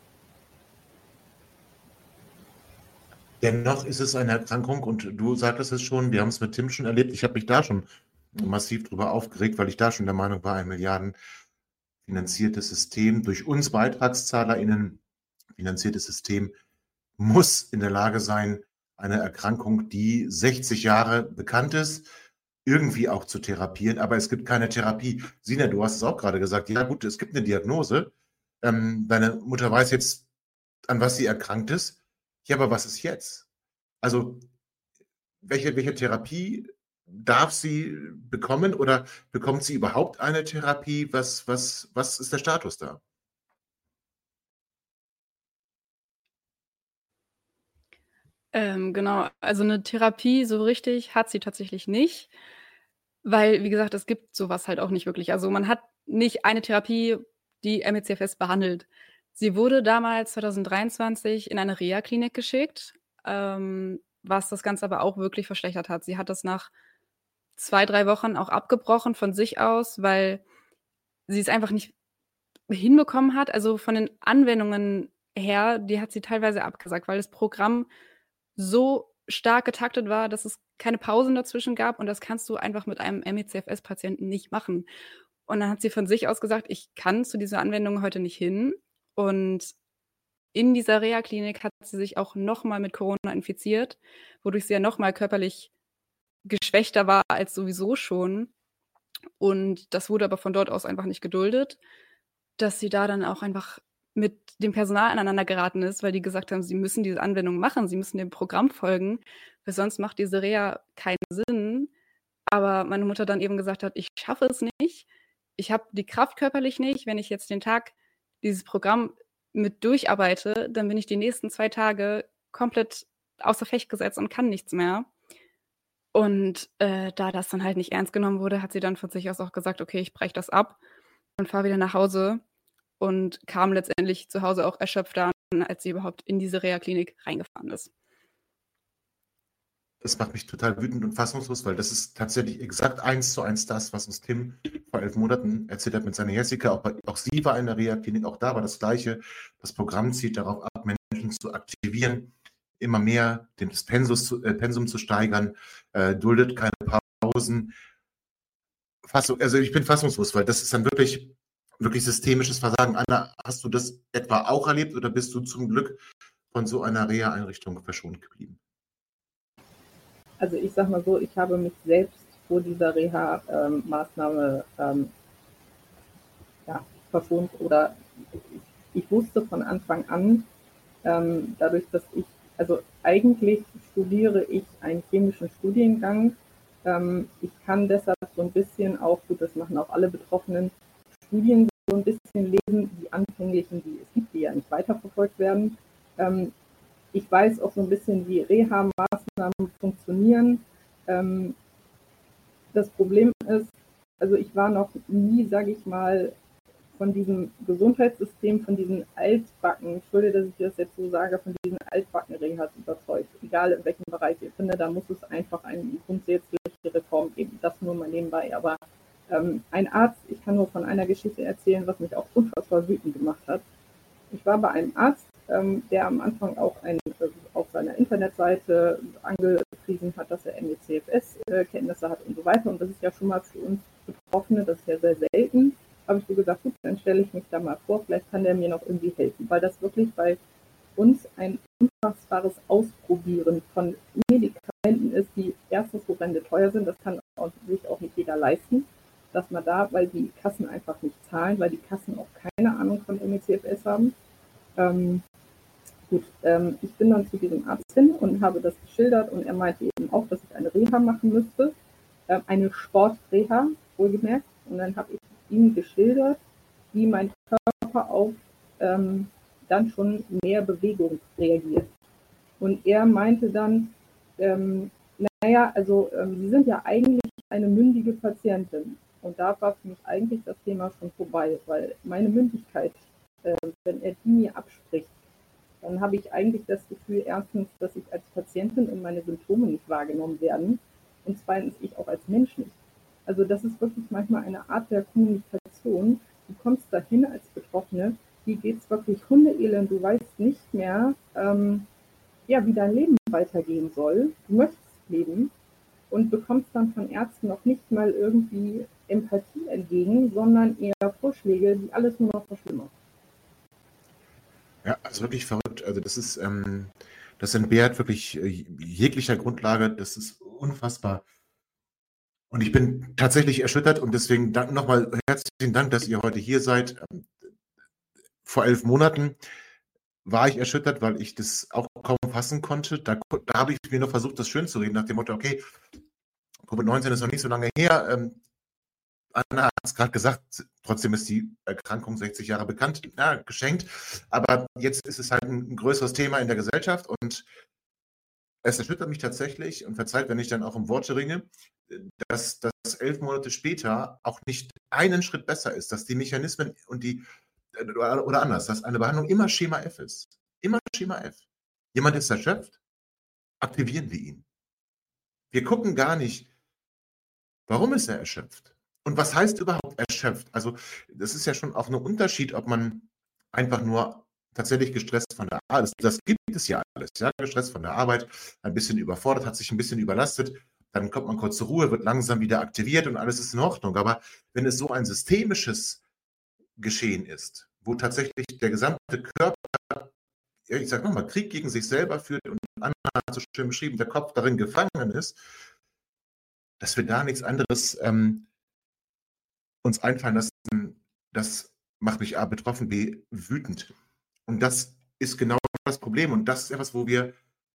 Dennoch ist es eine Erkrankung und du sagtest es schon, wir haben es mit Tim schon erlebt. Ich habe mich da schon massiv drüber aufgeregt, weil ich da schon der Meinung war, ein milliardenfinanziertes System, durch uns BeitragszahlerInnen finanziertes System muss in der Lage sein, eine Erkrankung, die sechzig Jahre bekannt ist, irgendwie auch zu therapieren. Aber es gibt keine Therapie. Sina, du hast es auch gerade gesagt. Ja gut, es gibt eine Diagnose. Ähm, deine Mutter weiß jetzt, an was sie erkrankt ist. Ja, aber was ist jetzt? Also, welche, welche Therapie darf sie bekommen oder bekommt sie überhaupt eine Therapie? Was, was, was ist der Status da? Ähm, genau, also eine Therapie so richtig hat sie tatsächlich nicht, weil, wie gesagt, es gibt sowas halt auch nicht wirklich. Also man hat nicht eine Therapie, die M E C F S behandelt. Sie wurde damals zwanzig dreiundzwanzig in eine Reha-Klinik geschickt, ähm, was das Ganze aber auch wirklich verschlechtert hat. Sie hat das nach zwei, drei Wochen auch abgebrochen von sich aus, weil sie es einfach nicht hinbekommen hat. Also von den Anwendungen her, die hat sie teilweise abgesagt, weil das Programm so stark getaktet war, dass es keine Pausen dazwischen gab und das kannst du einfach mit einem M E C F S-Patienten nicht machen. Und dann hat sie von sich aus gesagt, ich kann zu dieser Anwendung heute nicht hin. Und in dieser Reha-Klinik hat sie sich auch nochmal mit Corona infiziert, wodurch sie ja nochmal körperlich geschwächter war als sowieso schon. Und das wurde aber von dort aus einfach nicht geduldet, dass sie da dann auch einfach mit dem Personal aneinander geraten ist, weil die gesagt haben, sie müssen diese Anwendung machen, sie müssen dem Programm folgen, weil sonst macht diese Reha keinen Sinn. Aber meine Mutter dann eben gesagt hat, ich schaffe es nicht, ich habe die Kraft körperlich nicht, wenn ich jetzt den Tag dieses Programm mit durcharbeite, dann bin ich die nächsten zwei Tage komplett außer Gefecht gesetzt und kann nichts mehr. Und äh, da das dann halt nicht ernst genommen wurde, hat sie dann von sich aus auch gesagt, okay, ich breche das ab und fahre wieder nach Hause und kam letztendlich zu Hause auch erschöpft an, als sie überhaupt in diese Reha-Klinik reingefahren ist. das macht mich total wütend und fassungslos, weil das ist tatsächlich exakt eins zu eins das, was uns Tim vor elf Monaten erzählt hat mit seiner Jessica. Auch, bei, auch sie war in der Reha-Klinik, auch da war das Gleiche. Das Programm zielt darauf ab, Menschen zu aktivieren, immer mehr das Pensus zu, äh, Pensum zu steigern, äh, duldet keine Pausen. Fassung, also ich bin fassungslos, weil das ist dann wirklich, wirklich systemisches Versagen. Anna, hast du das etwa auch erlebt oder bist du zum Glück von so einer Reha-Einrichtung verschont geblieben? Also ich sag mal so, ich habe mich selbst vor dieser Reha-Maßnahme ähm, ja, verschont oder ich wusste von Anfang an, ähm, dadurch, dass ich, also eigentlich studiere ich einen chemischen Studiengang. Ähm, ich kann deshalb so ein bisschen auch, gut, das machen auch alle Betroffenen, Studien so ein bisschen lesen, die anfänglichen, die es gibt, die ja nicht weiterverfolgt werden. Ähm, Ich weiß auch so ein bisschen, wie Reha-Maßnahmen funktionieren. Ähm, das Problem ist, also ich war noch nie, sage ich mal, von diesem Gesundheitssystem, von diesen Altbacken, Entschuldige, dass ich das jetzt so sage, von diesen Altbacken-Rehas überzeugt. Egal in welchem Bereich. Ich finde, da muss es einfach eine grundsätzliche Reform geben. Das nur mal nebenbei. Aber ähm, ein Arzt, ich kann nur von einer Geschichte erzählen, was mich auch unfassbar wütend gemacht hat. Ich war bei einem Arzt, ähm, der am Anfang auch ein, äh, auf seiner Internetseite angepriesen hat, dass er M E C F S-Kenntnisse hat und so weiter. Und das ist ja schon mal für uns Betroffene, das ist ja sehr selten. Habe ich so gesagt, gut, dann stelle ich mich da mal vor, vielleicht kann der mir noch irgendwie helfen. Weil das wirklich bei uns ein unfassbares Ausprobieren von Medikamenten ist, die erstens horrende teuer sind. Das kann auch, sich auch nicht jeder leisten. Dass man da, weil die Kassen einfach nicht zahlen, weil die Kassen auch keine Ahnung von M E C F S haben. Ähm, gut, ähm, ich bin dann zu diesem Arzt hin und habe das geschildert und er meinte eben auch, dass ich eine Reha machen müsste, ähm, eine Sportreha, wohlgemerkt. Und dann habe ich ihm geschildert, wie mein Körper auf ähm, dann schon mehr Bewegung reagiert. Und er meinte dann, ähm, naja, also ähm, Sie sind ja eigentlich eine mündige Patientin. Und da war für mich eigentlich das Thema schon vorbei, weil meine Mündigkeit, äh, wenn er die mir abspricht, dann habe ich eigentlich das Gefühl, erstens, dass ich als Patientin und meine Symptome nicht wahrgenommen werden und zweitens, ich auch als Mensch nicht. Also das ist wirklich manchmal eine Art der Kommunikation. Du kommst dahin als Betroffene, dir geht es wirklich hundeelend, du weißt nicht mehr, ähm, ja, wie dein Leben weitergehen soll. Du möchtest leben und bekommst dann von Ärzten noch nicht mal irgendwie Empathie entgegen, sondern eher Vorschläge, die alles nur noch verschlimmern. Ja, also wirklich verrückt. Also das ist, ähm, das entbehrt wirklich äh, jeglicher Grundlage. Das ist unfassbar. Und ich bin tatsächlich erschüttert und deswegen dank, nochmal herzlichen Dank, dass ihr heute hier seid. Ähm, vor elf Monaten war ich erschüttert, weil ich das auch kaum fassen konnte. Da, da habe ich mir noch versucht, das schön zu reden, nach dem Motto, okay, Covid neunzehn ist noch nicht so lange her. Ähm, Anna hat es gerade gesagt, trotzdem ist die Erkrankung sechzig Jahre bekannt, ja, geschenkt. Aber jetzt ist es halt ein, ein größeres Thema in der Gesellschaft und es erschüttert mich tatsächlich und verzeiht, wenn ich dann auch im Worte ringe, dass das elf Monate später auch nicht einen Schritt besser ist, dass die Mechanismen und die, oder, oder anders, dass eine Behandlung immer Schema F ist. Immer Schema F. Jemand ist erschöpft, aktivieren wir ihn. Wir gucken gar nicht, warum ist er erschöpft? Und was heißt überhaupt erschöpft? Also das ist ja schon auch ein Unterschied, ob man einfach nur tatsächlich gestresst von der Arbeit, das, das gibt es ja alles, ja, gestresst von der Arbeit, ein bisschen überfordert, hat sich ein bisschen überlastet, dann kommt man kurz zur Ruhe, wird langsam wieder aktiviert und alles ist in Ordnung. Aber wenn es so ein systemisches Geschehen ist, wo tatsächlich der gesamte Körper, ich sage nochmal, Krieg gegen sich selber führt und Anna hat so schön beschrieben, der Kopf darin gefangen ist, dass wir da nichts anderes ähm, uns einfallen lassen, das macht mich A, betroffen, B, wütend. Und das ist genau das Problem. Und das ist etwas, wo wir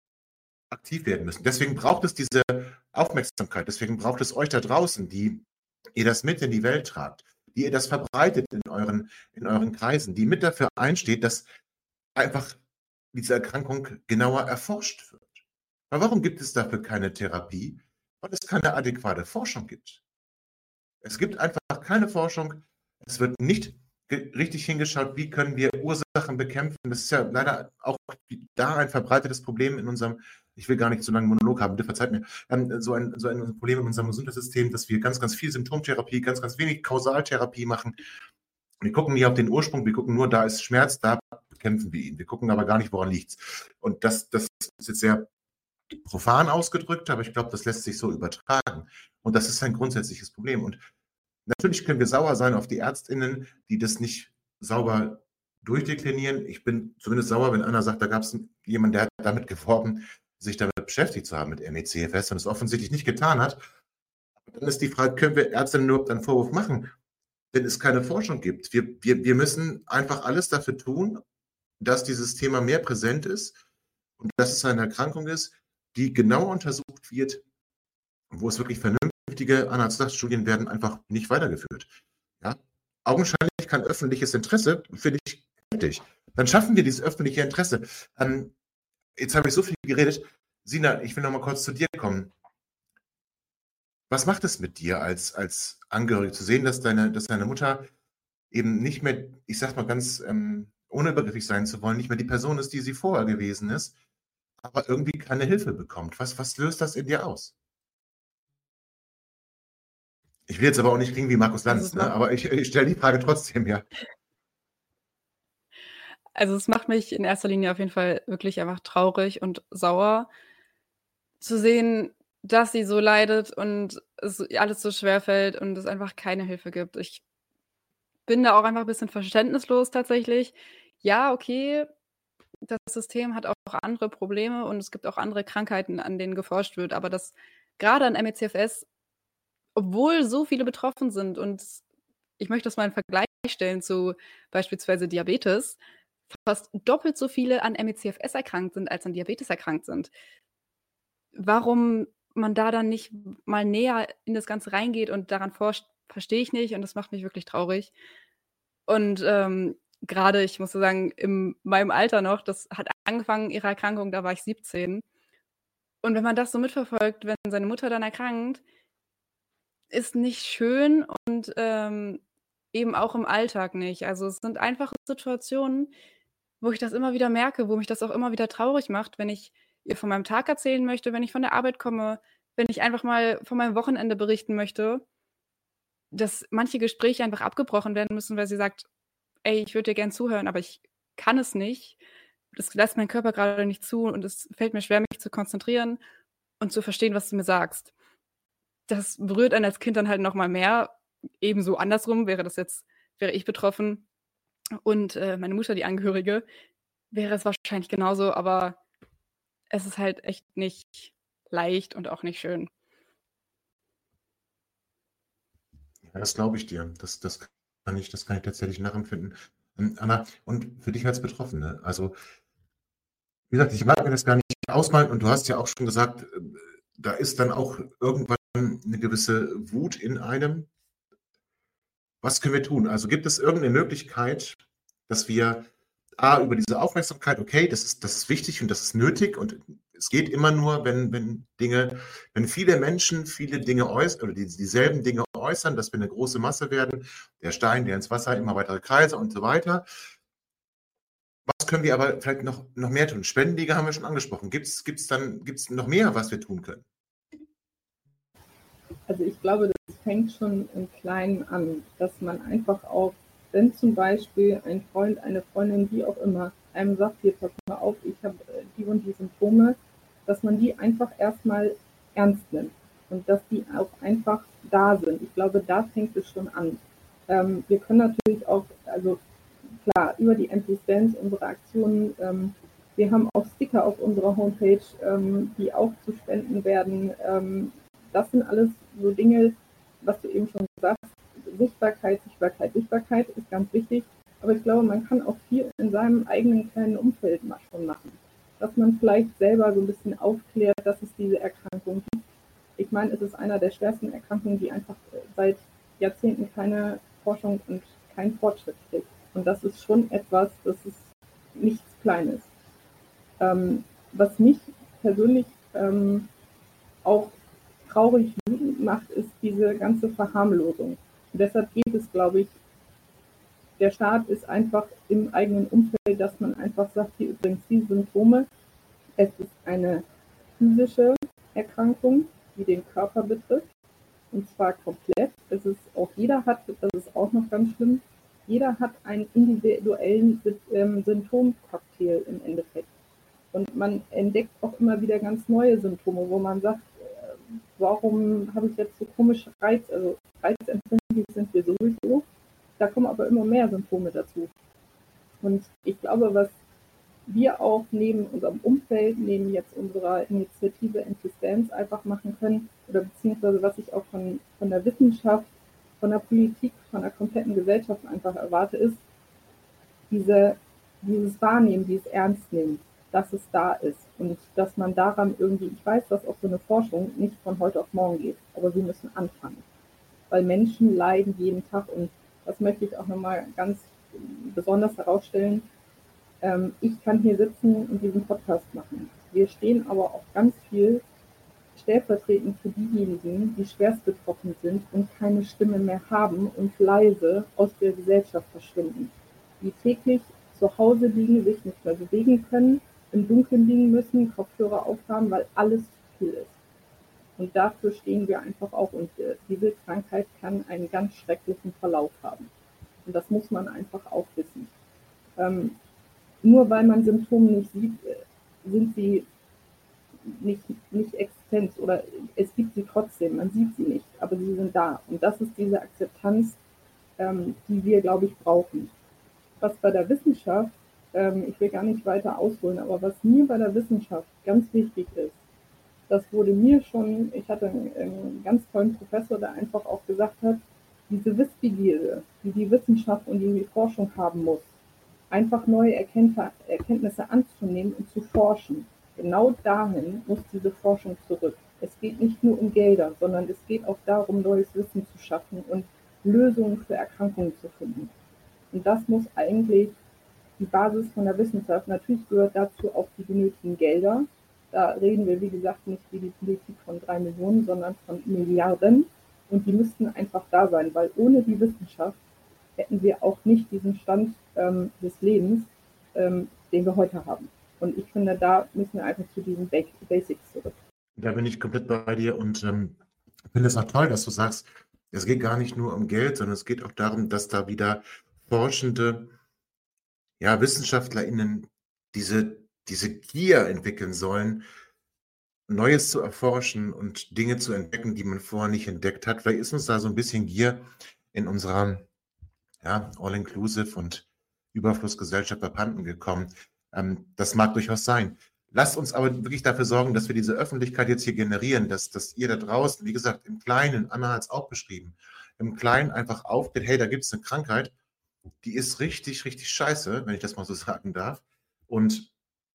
aktiv werden müssen. Deswegen braucht es diese Aufmerksamkeit. Deswegen braucht es euch da draußen, die ihr das mit in die Welt tragt, die ihr das verbreitet in euren, in euren Kreisen, die mit dafür einsteht, dass einfach diese Erkrankung genauer erforscht wird. Aber warum gibt es dafür keine Therapie? Weil es keine adäquate Forschung gibt. Es gibt einfach keine Forschung. Es wird nicht richtig hingeschaut, wie können wir Ursachen bekämpfen. Das ist ja leider auch da ein verbreitetes Problem in unserem ich will gar nicht so lange Monolog haben, bitte verzeiht mir, ähm, so, ein, so ein Problem in unserem Gesundheitssystem, dass wir ganz, ganz viel Symptomtherapie, ganz, ganz wenig Kausaltherapie machen. Wir gucken nie auf den Ursprung, wir gucken nur, da ist Schmerz, da bekämpfen wir ihn. Wir gucken aber gar nicht, woran liegt es. Und das, das ist jetzt sehr profan ausgedrückt, aber ich glaube, das lässt sich so übertragen. Und das ist ein grundsätzliches Problem. Und natürlich können wir sauer sein auf die ÄrztInnen, die das nicht sauber durchdeklinieren. Ich bin zumindest sauer, wenn einer sagt, da gab es jemanden, der hat damit geworben, sich damit beschäftigt zu haben mit M E C F S und es offensichtlich nicht getan hat. Dann ist die Frage, können wir Ärztinnen überhaupt einen Vorwurf machen, wenn es keine Forschung gibt? Wir, wir, wir müssen einfach alles dafür tun, dass dieses Thema mehr präsent ist und dass es eine Erkrankung ist, die genau untersucht wird, wo es wirklich vernünftige Arztstudien werden einfach nicht weitergeführt. Ja? Augenscheinlich kann öffentliches Interesse, finde ich, heftig. Dann schaffen wir dieses öffentliche Interesse. Ähm, jetzt habe ich so viel geredet. Sina, ich will noch mal kurz zu dir kommen. Was macht es mit dir als, als Angehörige zu sehen, dass deine, dass deine Mutter eben nicht mehr, ich sag mal ganz, ähm, ohne übergriffig sein zu wollen, nicht mehr die Person ist, die sie vorher gewesen ist, aber irgendwie keine Hilfe bekommt? Was, was löst das in dir aus? Ich will jetzt aber auch nicht klingen wie Markus Lanz, ne? Aber ich, ich stelle die Frage trotzdem, ja. Also es macht mich in erster Linie auf jeden Fall wirklich einfach traurig und sauer zu sehen, dass sie so leidet und es alles so schwer fällt und es einfach keine Hilfe gibt. Ich bin da auch einfach ein bisschen verständnislos tatsächlich. Ja, okay, das System hat auch andere Probleme und es gibt auch andere Krankheiten, an denen geforscht wird, aber das gerade an M E C F S, obwohl so viele betroffen sind und ich möchte das mal in Vergleich stellen zu beispielsweise Diabetes, fast doppelt so viele an M E C F S erkrankt sind, als an Diabetes erkrankt sind. Warum man da dann nicht mal näher in das Ganze reingeht und daran forscht, verstehe ich nicht und das macht mich wirklich traurig. Und ähm, gerade, ich muss so sagen, in meinem Alter noch, das hat angefangen, ihre Erkrankung, da war ich siebzehn. Und wenn man das so mitverfolgt, wenn seine Mutter dann erkrankt, ist nicht schön und ähm, eben auch im Alltag nicht. Also es sind einfach Situationen, wo ich das immer wieder merke, wo mich das auch immer wieder traurig macht, wenn ich ihr von meinem Tag erzählen möchte, wenn ich von der Arbeit komme, wenn ich einfach mal von meinem Wochenende berichten möchte, dass manche Gespräche einfach abgebrochen werden müssen, weil sie sagt, ey, ich würde dir gern zuhören, aber ich kann es nicht. Das lässt mein Körper gerade nicht zu und es fällt mir schwer, mich zu konzentrieren und zu verstehen, was du mir sagst. Das berührt einen als Kind dann halt noch mal mehr. Ebenso andersrum wäre das jetzt, wäre ich betroffen und äh, meine Mutter, die Angehörige, wäre es wahrscheinlich genauso, aber es ist halt echt nicht leicht und auch nicht schön. Ja, das glaube ich dir. Das, das, kann ich, das kann ich tatsächlich nachempfinden. Ähm, Anna, und für dich als Betroffene, also wie gesagt, ich mag mir das gar nicht ausmalen und du hast ja auch schon gesagt, äh, da ist dann auch irgendwann eine gewisse Wut in einem. Was können wir tun? Also gibt es irgendeine Möglichkeit, dass wir A, über diese Aufmerksamkeit, okay, das ist, das ist wichtig und das ist nötig und es geht immer nur, wenn, wenn Dinge, wenn viele Menschen viele Dinge äußern oder die, dieselben Dinge äußern, dass wir eine große Masse werden, der Stein, der ins Wasser, immer weitere Kreise und so weiter. Was können wir aber vielleicht noch, noch mehr tun? Spendenliga haben wir schon angesprochen. Gibt es gibt's dann gibt's noch mehr, was wir tun können? Also ich glaube, das fängt schon im Kleinen an, dass man einfach auch, wenn zum Beispiel ein Freund, eine Freundin, wie auch immer, einem sagt, hier, pass mal auf, ich habe die und die Symptome, dass man die einfach erstmal ernst nimmt und dass die auch einfach da sind. Ich glaube, da fängt es schon an. Ähm, wir können natürlich auch, also klar, über die Existenz unsere Aktionen, ähm, wir haben auch Sticker auf unserer Homepage, ähm, die auch zu spenden werden. Ähm, das sind alles so Dinge, was du eben schon gesagt hast, Sichtbarkeit, Sichtbarkeit, Sichtbarkeit ist ganz wichtig. Aber ich glaube, man kann auch viel in seinem eigenen kleinen Umfeld schon machen. Dass man vielleicht selber so ein bisschen aufklärt, dass es diese Erkrankung gibt. Ich meine, es ist einer der schwersten Erkrankungen, die einfach seit Jahrzehnten keine Forschung und kein Fortschritt gibt. Und das ist schon etwas, das ist nichts Kleines. Ähm, was mich persönlich ähm, auch traurig wütend macht, ist diese ganze Verharmlosung. Und deshalb geht es, glaube ich, der Staat ist einfach im eigenen Umfeld, dass man einfach sagt, hier übrigens die Symptome, es ist eine physische Erkrankung, die den Körper betrifft. Und zwar komplett. Es ist auch jeder hat, das ist auch noch ganz schlimm, jeder hat einen individuellen ähm, Symptomcocktail im Endeffekt. Und man entdeckt auch immer wieder ganz neue Symptome, wo man sagt, äh, warum habe ich jetzt so komische Reiz, also reizempfindlich sind wir sowieso. Da kommen aber immer mehr Symptome dazu. Und ich glaube, was wir auch neben unserem Umfeld, neben jetzt unserer Initiative Anti-Stance einfach machen können, oder beziehungsweise was ich auch von, von der Wissenschaft, von der Politik, von der kompletten Gesellschaft einfach erwarte, ist, diese, dieses Wahrnehmen, dieses Ernstnehmen, dass es da ist und dass man daran irgendwie, ich weiß, dass auch so eine Forschung nicht von heute auf morgen geht, aber wir müssen anfangen, weil Menschen leiden jeden Tag und das möchte ich auch nochmal ganz besonders herausstellen. Ähm, ich kann hier sitzen und diesen Podcast machen. Wir stehen aber auch ganz viel stellvertretend für diejenigen, die schwerst betroffen sind und keine Stimme mehr haben und leise aus der Gesellschaft verschwinden, die täglich zu Hause liegen, sich nicht mehr bewegen können, im Dunkeln liegen müssen, Kopfhörer aufhaben, weil alles zu viel ist. Und dafür stehen wir einfach auch. Und äh, diese Krankheit kann einen ganz schrecklichen Verlauf haben. Und das muss man einfach auch wissen. Ähm, nur weil man Symptome nicht sieht, äh, sind sie nicht, nicht existent oder es gibt sie trotzdem, man sieht sie nicht, aber sie sind da. Und das ist diese Akzeptanz, ähm, die wir, glaube ich, brauchen. Was bei der Wissenschaft, ähm, ich will gar nicht weiter ausholen, aber was mir bei der Wissenschaft ganz wichtig ist, das wurde mir schon, ich hatte einen, einen ganz tollen Professor, der einfach auch gesagt hat, diese Wissbegierde, die die Wissenschaft und die Forschung haben muss, einfach neue Erkenntnisse anzunehmen und zu forschen. Genau dahin muss diese Forschung zurück. Es geht nicht nur um Gelder, sondern es geht auch darum, neues Wissen zu schaffen und Lösungen für Erkrankungen zu finden. Und das muss eigentlich die Basis von der Wissenschaft. Natürlich gehört dazu auch die benötigten Gelder. Da reden wir, wie gesagt, nicht wie die Politik von drei Millionen, sondern von Milliarden. Und die müssten einfach da sein, weil ohne die Wissenschaft hätten wir auch nicht diesen Stand ähm, des Lebens, ähm, den wir heute haben. Und ich finde, da müssen wir einfach zu diesen Basics zurück. Da bin ich komplett bei dir und ähm, finde es auch toll, dass du sagst, es geht gar nicht nur um Geld, sondern es geht auch darum, dass da wieder forschende ja, WissenschaftlerInnen diese, diese Gier entwickeln sollen, Neues zu erforschen und Dinge zu entdecken, die man vorher nicht entdeckt hat. Vielleicht ist uns da so ein bisschen Gier in unserer ja, All-Inclusive und Überflussgesellschaft abhanden gekommen. Ähm, das mag durchaus sein. Lasst uns aber wirklich dafür sorgen, dass wir diese Öffentlichkeit jetzt hier generieren, dass, dass ihr da draußen, wie gesagt, im Kleinen, Anna hat es auch beschrieben, im Kleinen einfach aufgeht, hey, da gibt es eine Krankheit, die ist richtig, richtig scheiße, wenn ich das mal so sagen darf. Und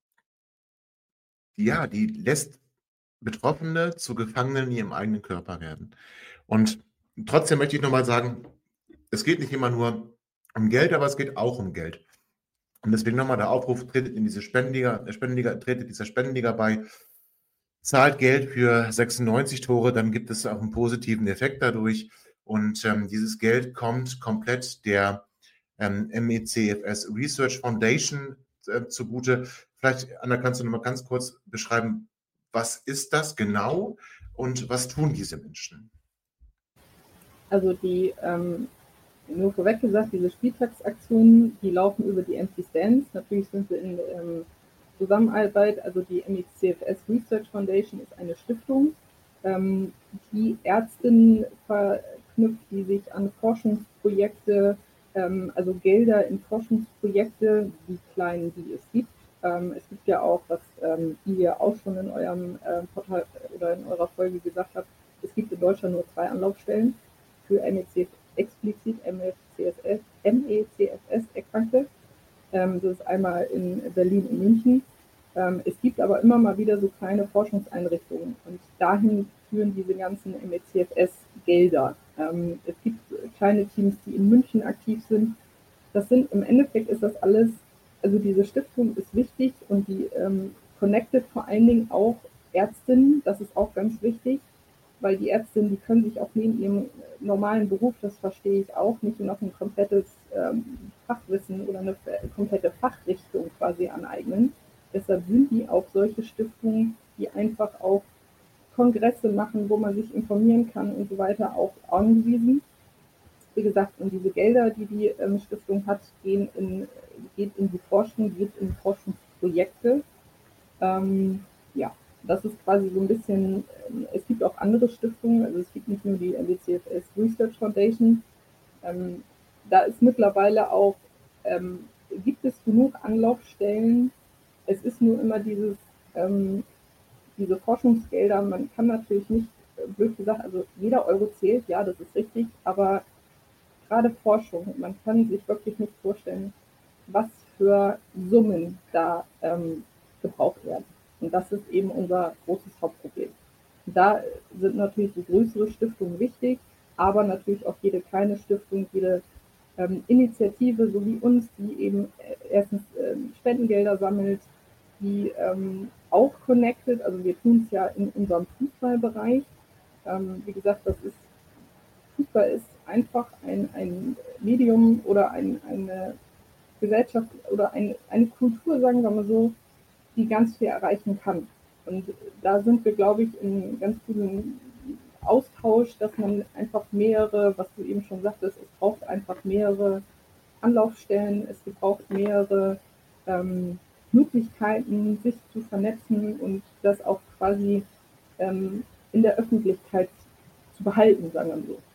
ja, die lässt Betroffene zu Gefangenen in ihrem eigenen Körper werden. Und trotzdem möchte ich nochmal sagen, es geht nicht immer nur um Geld, aber es geht auch um Geld. Und deswegen nochmal der Aufruf, tretet in diese Spendenliga, Spendenliga, tretet dieser Spendenliga bei, zahlt Geld für sechsundneunzig Tore, dann gibt es auch einen positiven Effekt dadurch. Und ähm, dieses Geld kommt komplett der ähm, M E C F S Research Foundation äh, zugute. Vielleicht, Anna, kannst du noch mal ganz kurz beschreiben, was ist das genau und was tun diese Menschen? Also die, ähm, nur vorweg gesagt, diese Spieltagsaktionen, die laufen über die Anti-Stance. Natürlich sind wir in ähm, Zusammenarbeit, also die M E C F S Research Foundation ist eine Stiftung, ähm, die Ärztinnen verknüpft, die sich an Forschungsprojekte, ähm, also Gelder in Forschungsprojekte, die kleinen, die es gibt. Ähm, es gibt ja auch, was ähm, ihr auch schon in eurem äh, Portal oder in eurer Folge gesagt habt, es gibt in Deutschland nur zwei Anlaufstellen für M E C F S, explizit M E C F S-Erkrankte. Ähm, das ist einmal in Berlin und München. Ähm, es gibt aber immer mal wieder so kleine Forschungseinrichtungen und dahin führen diese ganzen M E C F S-Gelder. Ähm, es gibt kleine Teams, die in München aktiv sind. Das sind, im Endeffekt ist das alles, also diese Stiftung ist wichtig und die ähm, connectet vor allen Dingen auch Ärztinnen, das ist auch ganz wichtig, weil die Ärztinnen, die können sich auch neben ihrem normalen Beruf, das verstehe ich auch, nicht noch ein komplettes ähm, Fachwissen oder eine komplette Fachrichtung quasi aneignen. Deshalb sind die auf solche Stiftungen die einfach auf Kongresse machen, wo man sich informieren kann und so weiter, auch angewiesen. Wie gesagt, und diese Gelder, die die ähm, Stiftung hat, gehen in, geht in die Forschung, geht in Forschungsprojekte. Ähm, ja, das ist quasi so ein bisschen, ähm, es gibt auch andere Stiftungen, also es gibt nicht nur die M B C F S Research Foundation. Ähm, da ist mittlerweile auch, ähm, gibt es genug Anlaufstellen. Es ist nur immer dieses, ähm, diese Forschungsgelder, man kann natürlich nicht, äh, blöd gesagt, also jeder Euro zählt, ja, das ist richtig, aber gerade Forschung, man kann sich wirklich nicht vorstellen, was für Summen da ähm, gebraucht werden. Und das ist eben unser großes Hauptproblem. Da sind natürlich so größere Stiftungen wichtig, aber natürlich auch jede kleine Stiftung, jede ähm, Initiative, so wie uns, die eben erstens ähm, Spendengelder sammelt, die ähm, auch connected, also wir tun es ja in unserem Fußballbereich. Ähm, wie gesagt, das ist Fußball ist einfach ein, ein Medium oder ein, eine Gesellschaft oder ein, eine Kultur, sagen wir mal so, die ganz viel erreichen kann. Und da sind wir, glaube ich, in ganz gutem Austausch, dass man einfach mehrere, was du eben schon sagtest, es braucht einfach mehrere Anlaufstellen, es braucht mehrere ähm, Möglichkeiten, sich zu vernetzen und das auch quasi ähm, in der Öffentlichkeit zu behalten, sagen wir so.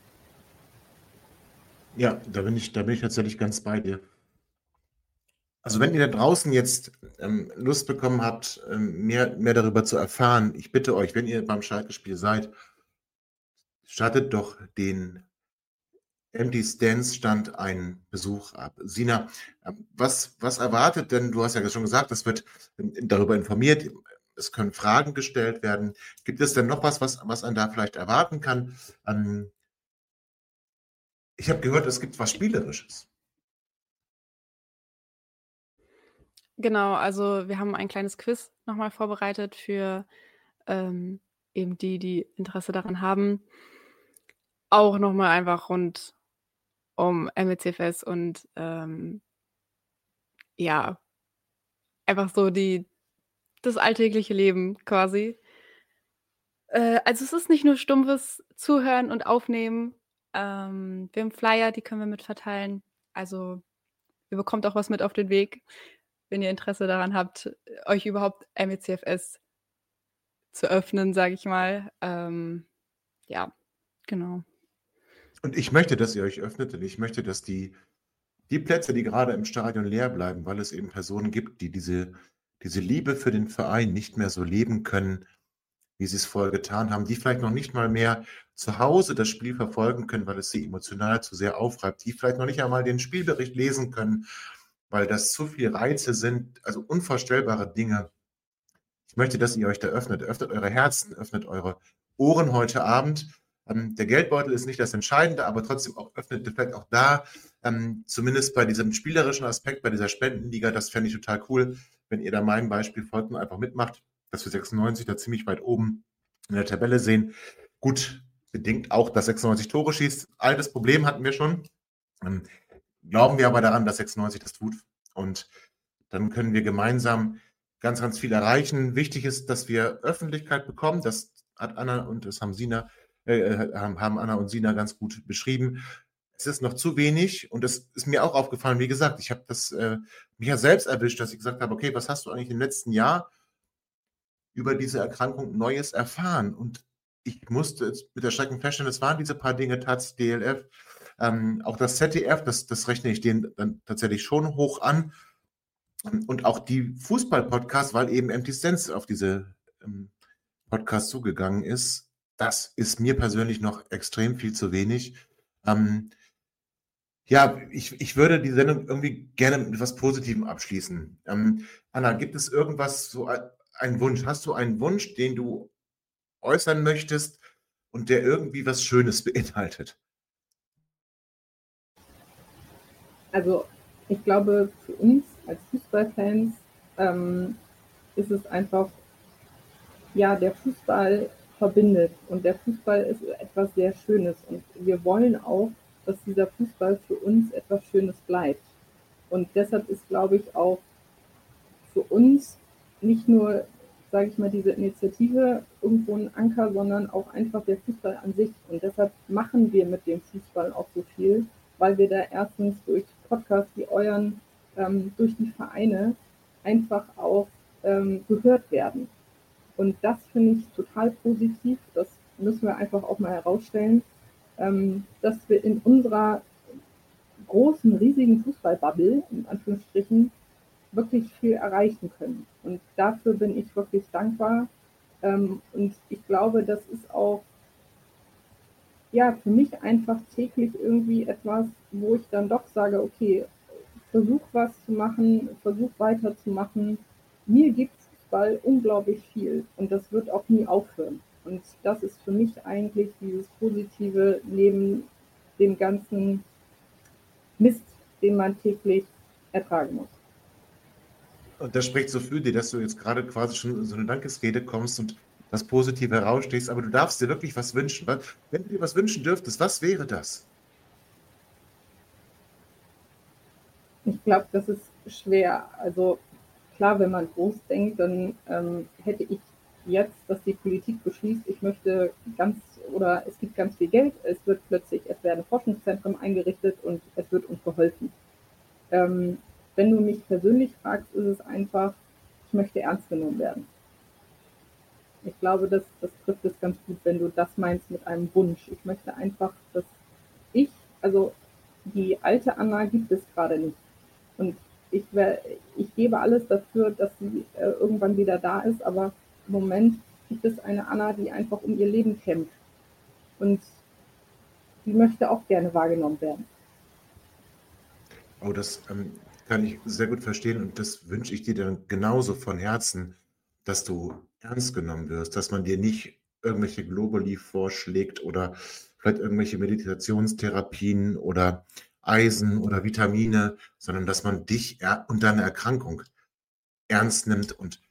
Ja, da bin ich, da bin ich tatsächlich ganz bei dir. Also wenn ihr da draußen jetzt ähm, Lust bekommen habt, ähm, mehr, mehr darüber zu erfahren, ich bitte euch, wenn ihr beim Schalke-Spiel seid, stattet doch den Empty Stands Stand einen Besuch ab. Sina, was, was erwartet denn, du hast ja schon gesagt, es wird darüber informiert, es können Fragen gestellt werden. Gibt es denn noch was, was, was man da vielleicht erwarten kann? Ähm, ich habe gehört, es gibt was Spielerisches. Genau, also wir haben ein kleines Quiz nochmal vorbereitet für ähm, eben die, die Interesse daran haben. Auch nochmal einfach rund um M B C F S und ähm, ja, einfach so die, das alltägliche Leben quasi. Äh, also es ist nicht nur stumpfes Zuhören und Aufnehmen. Ähm, wir haben Flyer, die können wir mit verteilen. Also ihr bekommt auch was mit auf den Weg, wenn ihr Interesse daran habt, euch überhaupt M B C F S zu öffnen, sage ich mal. Ähm, ja, genau. Und ich möchte, dass ihr euch öffnet und ich möchte, dass die, die Plätze, die gerade im Stadion leer bleiben, weil es eben Personen gibt, die diese, diese Liebe für den Verein nicht mehr so leben können, wie sie es vorher getan haben, die vielleicht noch nicht mal mehr zu Hause das Spiel verfolgen können, weil es sie emotional zu sehr aufreibt, die vielleicht noch nicht einmal den Spielbericht lesen können, weil das zu viele Reize sind, also unvorstellbare Dinge. Ich möchte, dass ihr euch da öffnet. Öffnet eure Herzen, öffnet eure Ohren heute Abend. Ähm, der Geldbeutel ist nicht das Entscheidende, aber trotzdem auch öffnet vielleicht auch da, ähm, zumindest bei diesem spielerischen Aspekt, bei dieser Spendenliga, das fände ich total cool, wenn ihr da meinem Beispiel folgt und einfach mitmacht, dass wir sechsundneunzig da ziemlich weit oben in der Tabelle sehen. Gut, bedingt auch, dass sechsundneunzig Tore schießt. Altes Problem hatten wir schon. Ähm, glauben wir aber daran, dass sechsundneunzig das tut. Und dann können wir gemeinsam ganz, ganz viel erreichen. Wichtig ist, dass wir Öffentlichkeit bekommen. Das hat Anna und das haben Sina, äh, haben Anna und Sina ganz gut beschrieben. Es ist noch zu wenig und es ist mir auch aufgefallen, wie gesagt, ich habe das äh, mich ja selbst erwischt, dass ich gesagt habe, okay, was hast du eigentlich im letzten Jahr über diese Erkrankung Neues erfahren? Und ich musste jetzt mit der Schrecken feststellen, es waren diese paar Dinge, Taz, D L F, ähm, auch das Z D F, das, das rechne ich denen dann tatsächlich schon hoch an. Und auch die Fußball-Podcasts, weil eben Empty Stands auf diese ähm, Podcasts zugegangen ist, das ist mir persönlich noch extrem viel zu wenig. Ähm, ja, ich, ich würde die Sendung irgendwie gerne mit etwas Positivem abschließen. Ähm, Anna, gibt es irgendwas, so ein, einen Wunsch? Hast du einen Wunsch, den du äußern möchtest und der irgendwie was Schönes beinhaltet? Also ich glaube, für uns als Fußballfans ähm, ist es einfach, ja, der Fußball verbindet und der Fußball ist etwas sehr Schönes und wir wollen auch, dass dieser Fußball für uns etwas Schönes bleibt. Und deshalb ist, glaube ich, auch für uns nicht nur sage ich mal, diese Initiative irgendwo ein Anker, sondern auch einfach der Fußball an sich. Und deshalb machen wir mit dem Fußball auch so viel, weil wir da erstens durch Podcasts wie euren, ähm, durch die Vereine einfach auch ähm, gehört werden. Und das finde ich total positiv. Das müssen wir einfach auch mal herausstellen, ähm, dass wir in unserer großen, riesigen Fußballbubble, in Anführungsstrichen, wirklich viel erreichen können. Und dafür bin ich wirklich dankbar. Ähm, und ich glaube, das ist auch ja, für mich einfach täglich irgendwie etwas, wo ich dann doch sage, okay, versuch was zu machen, versuch weiterzumachen. Mir gibt Fußball unglaublich viel und das wird auch nie aufhören. Und das ist für mich eigentlich dieses Positive neben dem ganzen Mist, den man täglich ertragen muss. Und das spricht so für dich, dass du jetzt gerade quasi schon in so eine Dankesrede kommst und das Positive herausstehst, aber du darfst dir wirklich was wünschen. Was, wenn du dir was wünschen dürftest, was wäre das? Ich glaube, das ist schwer. Also klar, wenn man groß denkt, dann ähm, hätte ich jetzt, dass die Politik beschließt, ich möchte ganz, oder es gibt ganz viel Geld, es wird plötzlich, es werden Forschungszentren eingerichtet und es wird uns geholfen. Ähm, wenn du mich persönlich fragst, ist es einfach, ich möchte ernst genommen werden. Ich glaube, das, das trifft es ganz gut, wenn du das meinst mit einem Wunsch. Ich möchte einfach, dass ich, also die alte Anna gibt es gerade nicht. Und ich, wär, ich gebe alles dafür, dass sie äh, irgendwann wieder da ist, aber im Moment gibt es eine Anna, die einfach um ihr Leben kämpft. Und die möchte auch gerne wahrgenommen werden. Oh, das ähm, kann ich sehr gut verstehen und das wünsche ich dir dann genauso von Herzen, dass du ernst genommen wirst, dass man dir nicht irgendwelche Globuli vorschlägt oder vielleicht irgendwelche Meditationstherapien oder Eisen oder Vitamine, sondern dass man dich und deine Erkrankung ernst nimmt. Und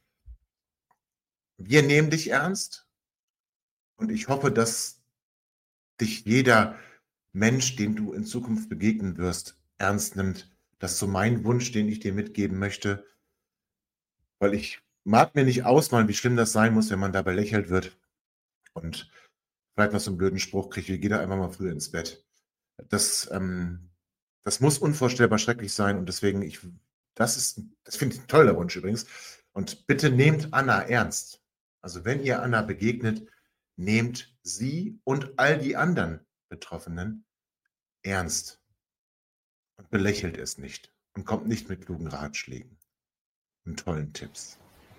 wir nehmen dich ernst und ich hoffe, dass dich jeder Mensch, dem du in Zukunft begegnen wirst, ernst nimmt. Das ist so mein Wunsch, den ich dir mitgeben möchte, weil ich mag mir nicht ausmalen, wie schlimm das sein muss, wenn man da belächelt wird und vielleicht noch so einen blöden Spruch kriegt, wie geht er einfach mal früher ins Bett. Das, ähm, das muss unvorstellbar schrecklich sein und deswegen, ich, das ist, das finde ich ein toller Wunsch übrigens. Und bitte nehmt Anna ernst. Also wenn ihr Anna begegnet, nehmt sie und all die anderen Betroffenen ernst und belächelt es nicht und kommt nicht mit klugen Ratschlägen und tollen Tipps.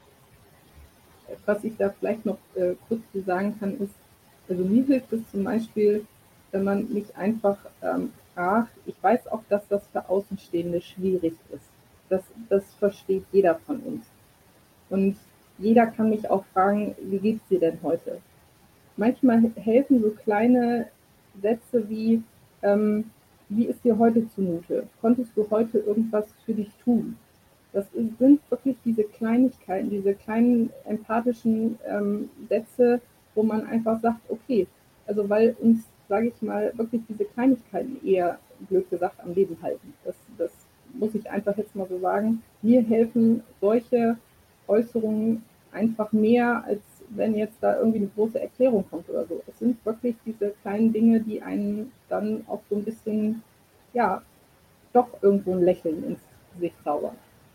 Was ich da vielleicht noch äh, kurz zu sagen kann, ist, also mir hilft es zum Beispiel, wenn man mich einfach ähm, fragt, ich weiß auch, dass das für Außenstehende schwierig ist. Das, das versteht jeder von uns. Und jeder kann mich auch fragen, wie geht's dir denn heute? Manchmal helfen so kleine Sätze wie, ähm, wie ist dir heute zumute? Konntest du heute irgendwas für dich tun? Das sind wirklich diese Kleinigkeiten, diese kleinen empathischen ähm, Sätze, wo man einfach sagt, okay, also weil uns, sage ich mal, wirklich diese Kleinigkeiten eher, blöd gesagt, am Leben halten. Das, das muss ich einfach jetzt mal so sagen. Mir helfen solche Äußerungen einfach mehr, als wenn jetzt da irgendwie eine große Erklärung kommt oder so. Es sind wirklich diese kleinen Dinge, die einen dann auch so ein bisschen, ja, doch irgendwo ein Lächeln ins Gesicht zaubern.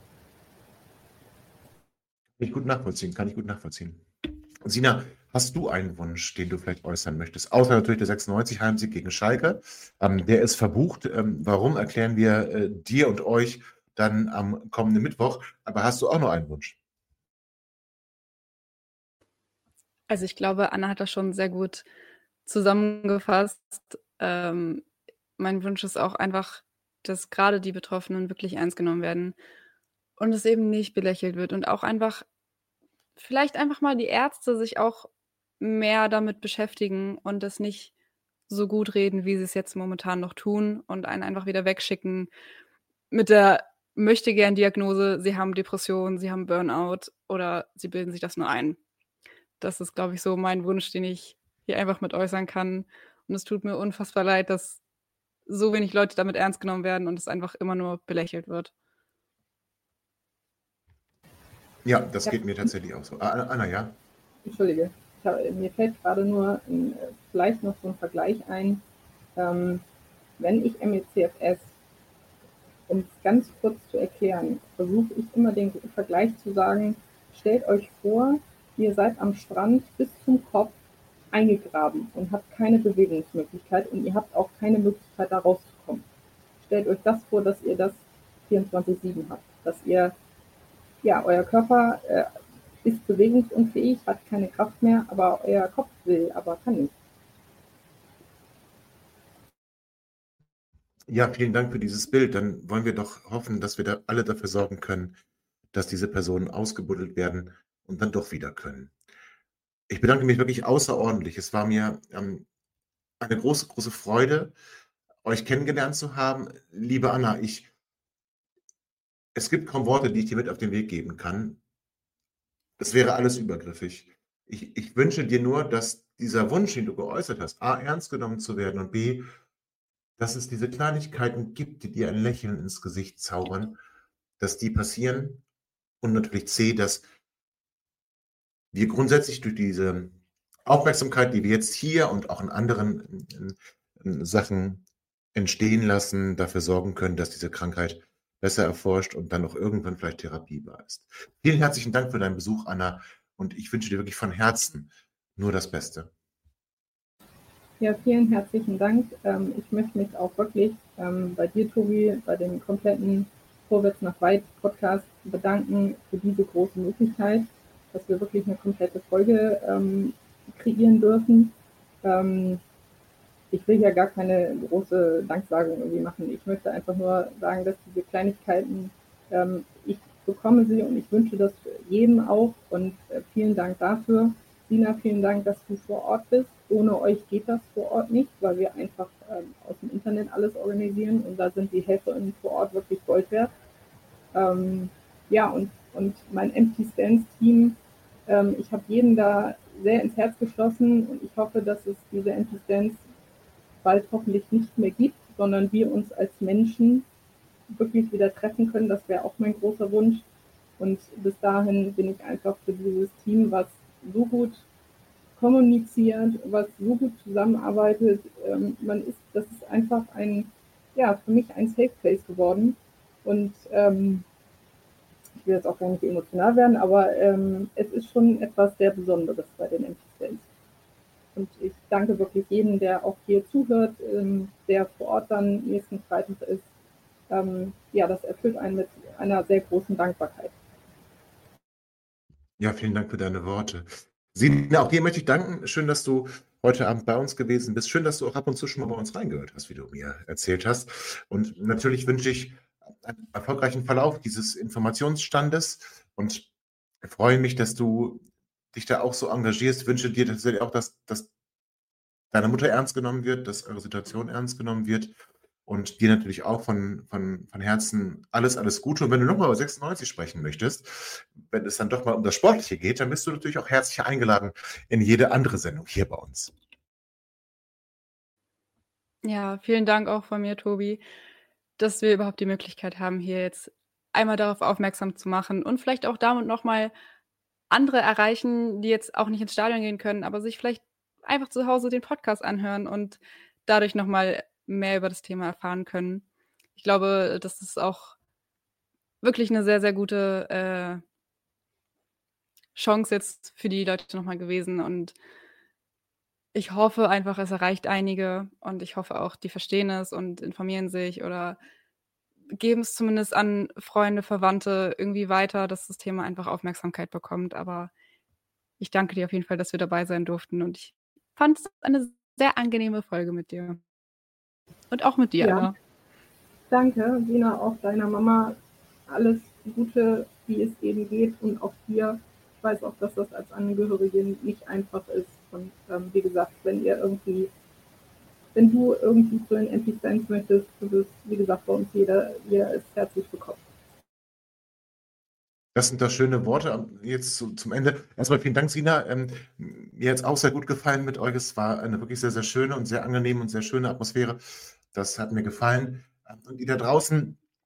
Kann ich gut nachvollziehen, kann ich gut nachvollziehen. Sina, hast du einen Wunsch, den du vielleicht äußern möchtest? Außer natürlich der sechsundneunzig-Heimsieg gegen Schalke. Ähm, der ist verbucht. Ähm, warum, erklären wir äh, dir und euch dann am kommenden Mittwoch. Aber hast du auch noch einen Wunsch? Also ich glaube, Anna hat das schon sehr gut zusammengefasst. Ähm, mein Wunsch ist auch einfach, dass gerade die Betroffenen wirklich ernst genommen werden und es eben nicht belächelt wird und auch einfach, vielleicht einfach mal die Ärzte sich auch mehr damit beschäftigen und das nicht so gut reden, wie sie es jetzt momentan noch tun und einen einfach wieder wegschicken mit der Möchtegern-Diagnose, sie haben Depression, sie haben Burnout oder sie bilden sich das nur ein. Das ist, glaube ich, so mein Wunsch, den ich hier einfach mit äußern kann. Und es tut mir unfassbar leid, dass so wenig Leute damit ernst genommen werden und es einfach immer nur belächelt wird. Ja, das Ich habe geht mir tatsächlich auch so. Ah, Anna, ja? Entschuldige, ich hab, mir fällt gerade nur ein, äh, vielleicht noch so ein Vergleich ein. Ähm, wenn ich M E C F S, um es ganz kurz zu erklären, versuche ich immer den Vergleich zu sagen, stellt euch vor, ihr seid am Strand bis zum Kopf eingegraben und habt keine Bewegungsmöglichkeit und ihr habt auch keine Möglichkeit, da rauszukommen. Stellt euch das vor, dass ihr das vierundzwanzig sieben habt, dass ihr, ja, euer Körper äh, ist bewegungsunfähig, hat keine Kraft mehr, aber euer Kopf will, aber kann nicht. Ja, vielen Dank für dieses Bild. Dann wollen wir doch hoffen, dass wir da alle dafür sorgen können, dass diese Personen ausgebuddelt werden und dann doch wieder können. Ich bedanke mich wirklich außerordentlich. Es war mir ähm, eine große, große Freude, euch kennengelernt zu haben. Liebe Anna, ich, es gibt kaum Worte, die ich dir mit auf den Weg geben kann. Das wäre alles übergriffig. Ich, ich wünsche dir nur, dass dieser Wunsch, den du geäußert hast, A, ernst genommen zu werden und B, dass es diese Kleinigkeiten gibt, die dir ein Lächeln ins Gesicht zaubern, dass die passieren und natürlich C, dass wir grundsätzlich durch diese Aufmerksamkeit, die wir jetzt hier und auch in anderen in, in Sachen entstehen lassen, dafür sorgen können, dass diese Krankheit besser erforscht und dann auch irgendwann vielleicht therapiebar ist. Vielen herzlichen Dank für deinen Besuch, Anna, und ich wünsche dir wirklich von Herzen nur das Beste. Ja, vielen herzlichen Dank. Ähm, ich möchte mich auch wirklich ähm, bei dir, Tobi, bei dem kompletten Vorwärts nach Weit Podcast bedanken für diese große Möglichkeit, dass wir wirklich eine komplette Folge ähm, kreieren dürfen. Ähm, ich will ja gar keine große Danksagung irgendwie machen. Ich möchte einfach nur sagen, dass diese Kleinigkeiten, ähm, ich bekomme sie und ich wünsche das jedem auch und äh, vielen Dank dafür. Sina, vielen Dank, dass du vor Ort bist. Ohne euch geht das vor Ort nicht, weil wir einfach ähm, aus dem Internet alles organisieren und da sind die HelferInnen vor Ort wirklich Gold wert. Ähm, ja, und, und mein Empty Stands Team, ähm, ich habe jeden da sehr ins Herz geschlossen und ich hoffe, dass es diese Empty Stands bald hoffentlich nicht mehr gibt, sondern wir uns als Menschen wirklich wieder treffen können. Das wäre auch mein großer Wunsch. Und bis dahin bin ich einfach für dieses Team, was so gut kommuniziert, was so gut zusammenarbeitet. Ähm, man ist, das ist einfach ein, ja, für mich ein Safe Place geworden. Und ähm, ich will jetzt auch gar nicht emotional werden, aber ähm, es ist schon etwas sehr Besonderes bei den Empty Stands. Und ich danke wirklich jedem, der auch hier zuhört, ähm, der vor Ort dann nächsten Freitag ist. Ähm, ja, das erfüllt einen mit einer sehr großen Dankbarkeit. Ja, vielen Dank für deine Worte. Sina, auch dir möchte ich danken. Schön, dass du heute Abend bei uns gewesen bist. Schön, dass du auch ab und zu schon mal bei uns reingehört hast, wie du mir erzählt hast. Und natürlich wünsche ich einen erfolgreichen Verlauf dieses Informationsstandes und freue mich, dass du dich da auch so engagierst. Ich wünsche dir tatsächlich auch, dass, dass deine Mutter ernst genommen wird, dass eure Situation ernst genommen wird. Und dir natürlich auch von, von, von Herzen alles, alles Gute. Und wenn du nochmal über sechsundneunzig sprechen möchtest, wenn es dann doch mal um das Sportliche geht, dann bist du natürlich auch herzlich eingeladen in jede andere Sendung hier bei uns. Ja, vielen Dank auch von mir, Tobi, dass wir überhaupt die Möglichkeit haben, hier jetzt einmal darauf aufmerksam zu machen und vielleicht auch damit nochmal andere erreichen, die jetzt auch nicht ins Stadion gehen können, aber sich vielleicht einfach zu Hause den Podcast anhören und dadurch nochmal mehr über das Thema erfahren können. Ich glaube, das ist auch wirklich eine sehr, sehr gute äh, Chance jetzt für die Leute nochmal gewesen. Und ich hoffe einfach, es erreicht einige und ich hoffe auch, die verstehen es und informieren sich oder geben es zumindest an Freunde, Verwandte irgendwie weiter, dass das Thema einfach Aufmerksamkeit bekommt. Aber ich danke dir auf jeden Fall, dass wir dabei sein durften und ich fand es eine sehr angenehme Folge mit dir. Und auch mit dir, Ja. Anna. Danke, Sina, auch deiner Mama alles Gute, wie es eben geht und auch dir. Ich weiß auch, dass das als Angehörige nicht einfach ist. Und ähm, wie gesagt, wenn ihr irgendwie, wenn du irgendwie zu den Empty Stands möchtest, du bist, wie gesagt, bei uns jeder, jeder ist herzlich willkommen. Das sind doch schöne Worte jetzt zu, zum Ende. Erstmal vielen Dank, Sina. Ähm, mir hat es auch sehr gut gefallen mit euch. Es war eine wirklich sehr, sehr schöne und sehr angenehme und sehr schöne Atmosphäre. Das hat mir gefallen. Und ihr da draußen,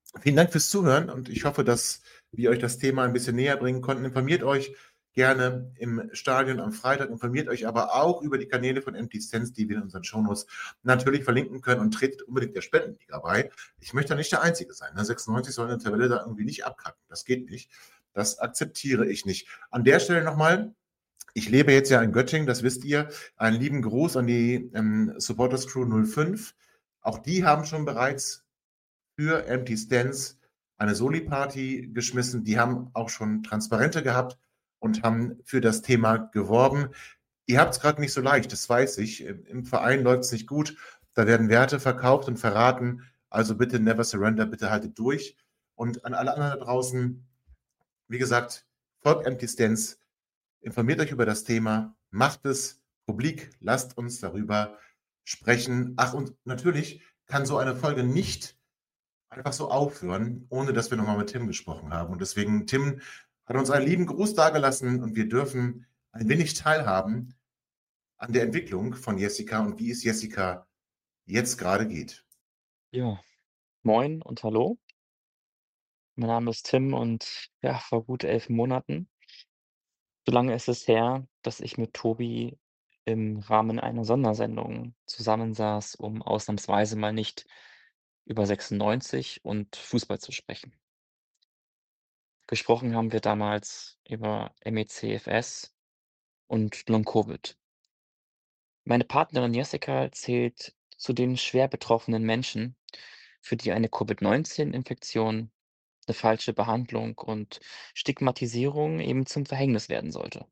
Vielen Dank fürs Zuhören und ich hoffe, dass wir euch das Thema ein bisschen näher bringen konnten. Informiert euch gerne im Stadion am Freitag, informiert euch aber auch über die Kanäle von Empty Sense, die wir in unseren Shownotes natürlich verlinken können, und tretet unbedingt der Spendenliga bei. Ich möchte da nicht der Einzige sein. Ne? sechsundneunzig soll eine Tabelle da irgendwie nicht abkacken. Das geht nicht. Das akzeptiere ich nicht. An der Stelle nochmal: Ich lebe jetzt ja in Göttingen, das wisst ihr. Einen lieben Gruß an die ähm, Supporters Crew null fünf. Auch die haben schon bereits für Empty Stands eine Soli-Party geschmissen. Die haben auch schon Transparente gehabt und haben für das Thema geworben. Ihr habt es gerade nicht so leicht, das weiß ich. Im Verein läuft es nicht gut. Da werden Werte verkauft und verraten. Also bitte never surrender, bitte haltet durch. Und an alle anderen da draußen, wie gesagt, folgt Empty Stands, informiert euch über das Thema, macht es publik, lasst uns darüber sprechen. Ach, und natürlich kann so eine Folge nicht einfach so aufhören, ohne dass wir nochmal mit Tim gesprochen haben. Und deswegen, Tim hat uns einen lieben Gruß dagelassen und wir dürfen ein wenig teilhaben an der Entwicklung von Jessica und wie es Jessica jetzt gerade geht. Ja, moin und hallo. Mein Name ist Tim und ja, vor gut elf Monaten, so lange ist es her, dass ich mit Tobi im Rahmen einer Sondersendung zusammensaß, um ausnahmsweise mal nicht über sechsundneunzig und Fußball zu sprechen. Gesprochen haben wir damals über M E C F S und Long-Covid. Meine Partnerin Jessica zählt zu den schwer betroffenen Menschen, für die eine Covid neunzehn Infektion, eine falsche Behandlung und Stigmatisierung eben zum Verhängnis werden sollte.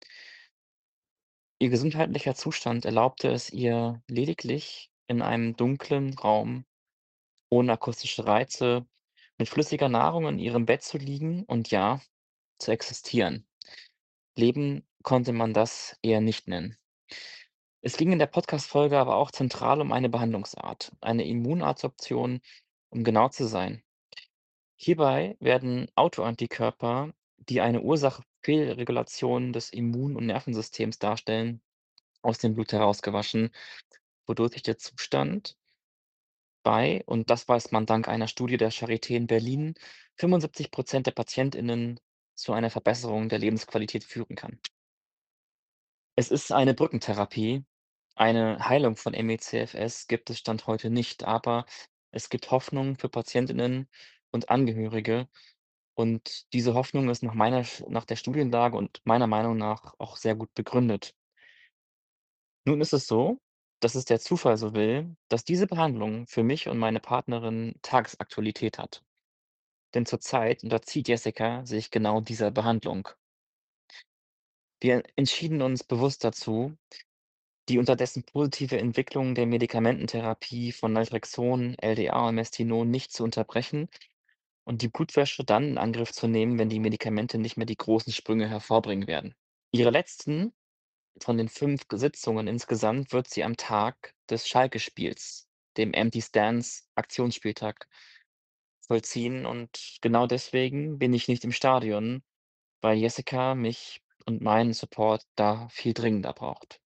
Ihr gesundheitlicher Zustand erlaubte es ihr lediglich, in einem dunklen Raum ohne akustische Reize mit flüssiger Nahrung in ihrem Bett zu liegen und ja, zu existieren. Leben konnte man das eher nicht nennen. Es ging in der Podcast-Folge aber auch zentral um eine Behandlungsart, eine Immunadsorption, um genau zu sein. Hierbei werden Autoantikörper, die eine Ursache für Fehlregulation des Immun- und Nervensystems darstellen, aus dem Blut herausgewaschen, wodurch sich der Zustand bei, und das weiß man dank einer Studie der Charité in Berlin, fünfundsiebzig Prozent der PatientInnen zu einer Verbesserung der Lebensqualität führen kann. Es ist eine Brückentherapie. Eine Heilung von M E C F S gibt es Stand heute nicht, aber es gibt Hoffnung für PatientInnen und Angehörige. Und diese Hoffnung ist nach meiner Sch nach der Studienlage und meiner Meinung nach auch sehr gut begründet. Nun ist es so, dass es der Zufall so will, dass diese Behandlung für mich und meine Partnerin Tagesaktualität hat. Denn zurzeit unterzieht Jessica sich genau dieser Behandlung. Wir entschieden uns bewusst dazu, die unterdessen positive Entwicklung der Medikamententherapie von Naltrexon, L D A und Mestinon nicht zu unterbrechen und die Blutwäsche dann in Angriff zu nehmen, wenn die Medikamente nicht mehr die großen Sprünge hervorbringen werden. Ihre letzten von den fünf Sitzungen insgesamt wird sie am Tag des Schalke-Spiels, dem Empty Stands Aktionsspieltag, vollziehen und genau deswegen bin ich nicht im Stadion, weil Jessica mich und meinen Support da viel dringender braucht.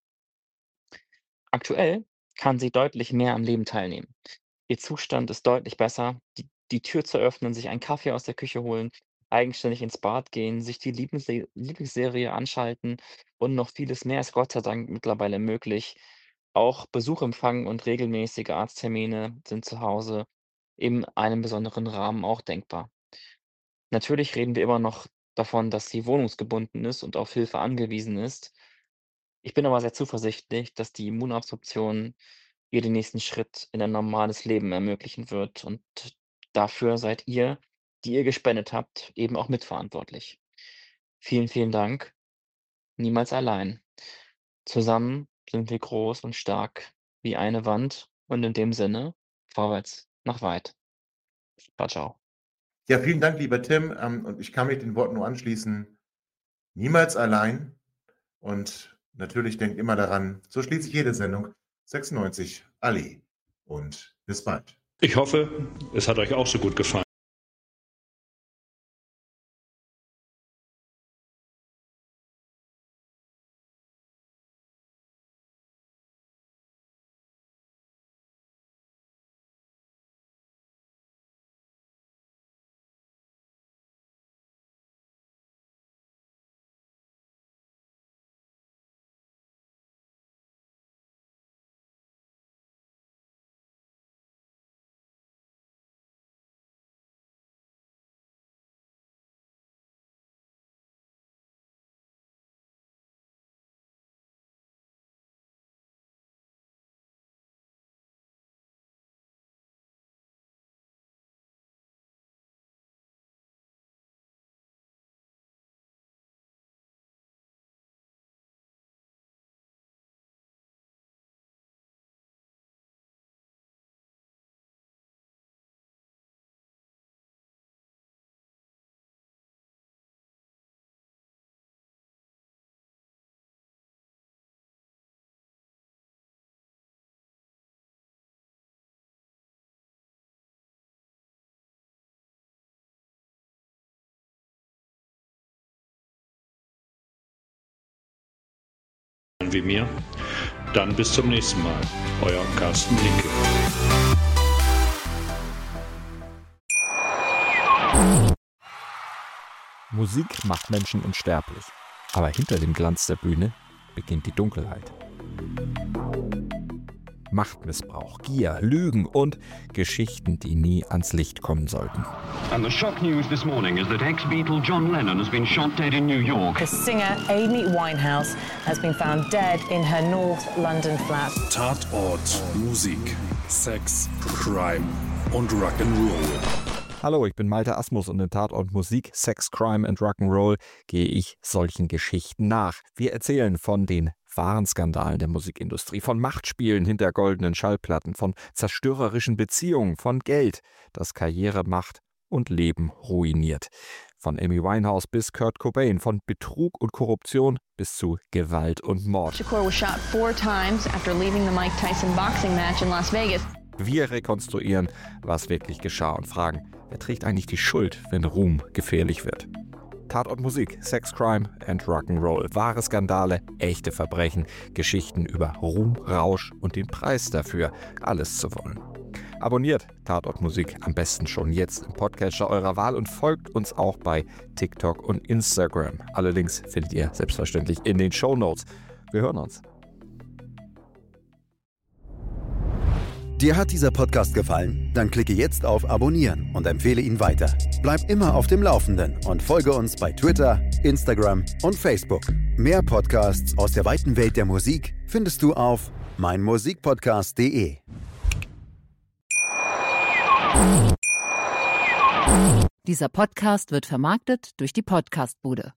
Aktuell kann sie deutlich mehr am Leben teilnehmen. Ihr Zustand ist deutlich besser, die die Tür zu öffnen, sich einen Kaffee aus der Küche holen, eigenständig ins Bad gehen, sich die Lieblingsse Lieblingsserie anschalten und noch vieles mehr ist Gott sei Dank mittlerweile möglich. Auch Besuch empfangen und regelmäßige Arzttermine sind zu Hause in einem besonderen Rahmen auch denkbar. Natürlich reden wir immer noch davon, dass sie wohnungsgebunden ist und auf Hilfe angewiesen ist. Ich bin aber sehr zuversichtlich, dass die Immunabsorption ihr den nächsten Schritt in ein normales Leben ermöglichen wird und dafür seid ihr, die ihr gespendet habt, eben auch mitverantwortlich. Vielen, vielen Dank. Niemals allein. Zusammen sind wir groß und stark wie eine Wand und in dem Sinne vorwärts nach weit. Ciao, ciao. Ja, vielen Dank, lieber Tim. Ähm, und ich kann mich den Worten nur anschließen. Niemals allein. Und natürlich denkt immer daran, so schließt sich jede Sendung. sechsundneunzig Ali. Und bis bald. Ich hoffe, es hat euch auch so gut gefallen. gefallen wie mir? Dann bis zum nächsten Mal. Euer Carsten Linke. Musik macht Menschen unsterblich. Aber hinter dem Glanz der Bühne beginnt die Dunkelheit. Machtmissbrauch, Gier, Lügen und Geschichten, die nie ans Licht kommen sollten. And the shock news this morning is that ex-Beatle John Lennon has been shot dead in New York. The singer Amy Winehouse has been found dead in her North London flat. Tatort, Musik, Sex, Crime und Rock'n'Roll. Hallo, ich bin Malte Asmus und in Tatort Musik, Sex, Crime and Rock'n'Roll gehe ich solchen Geschichten nach. Wir erzählen von den wahren Skandalen der Musikindustrie, von Machtspielen hinter goldenen Schallplatten, von zerstörerischen Beziehungen, von Geld, das Karriere macht und Leben ruiniert. Von Amy Winehouse bis Kurt Cobain, von Betrug und Korruption bis zu Gewalt und Mord. Shakur was shot four times after leaving the Mike Tyson boxing match in Las Vegas. Wir rekonstruieren, was wirklich geschah und fragen, wer trägt eigentlich die Schuld, wenn Ruhm gefährlich wird? Tatort Musik, Sex, Crime and Rock'n'Roll. Wahre Skandale, echte Verbrechen, Geschichten über Ruhm, Rausch und den Preis dafür, alles zu wollen. Abonniert Tatort Musik am besten schon jetzt im Podcatcher eurer Wahl und folgt uns auch bei TikTok und Instagram. Alle Links findet ihr selbstverständlich in den Shownotes. Wir hören uns. Dir hat dieser Podcast gefallen? Dann klicke jetzt auf Abonnieren und empfehle ihn weiter. Bleib immer auf dem Laufenden und folge uns bei Twitter, Instagram und Facebook. Mehr Podcasts aus der weiten Welt der Musik findest du auf meinmusikpodcast punkt de. Dieser Podcast wird vermarktet durch die Podcastbude.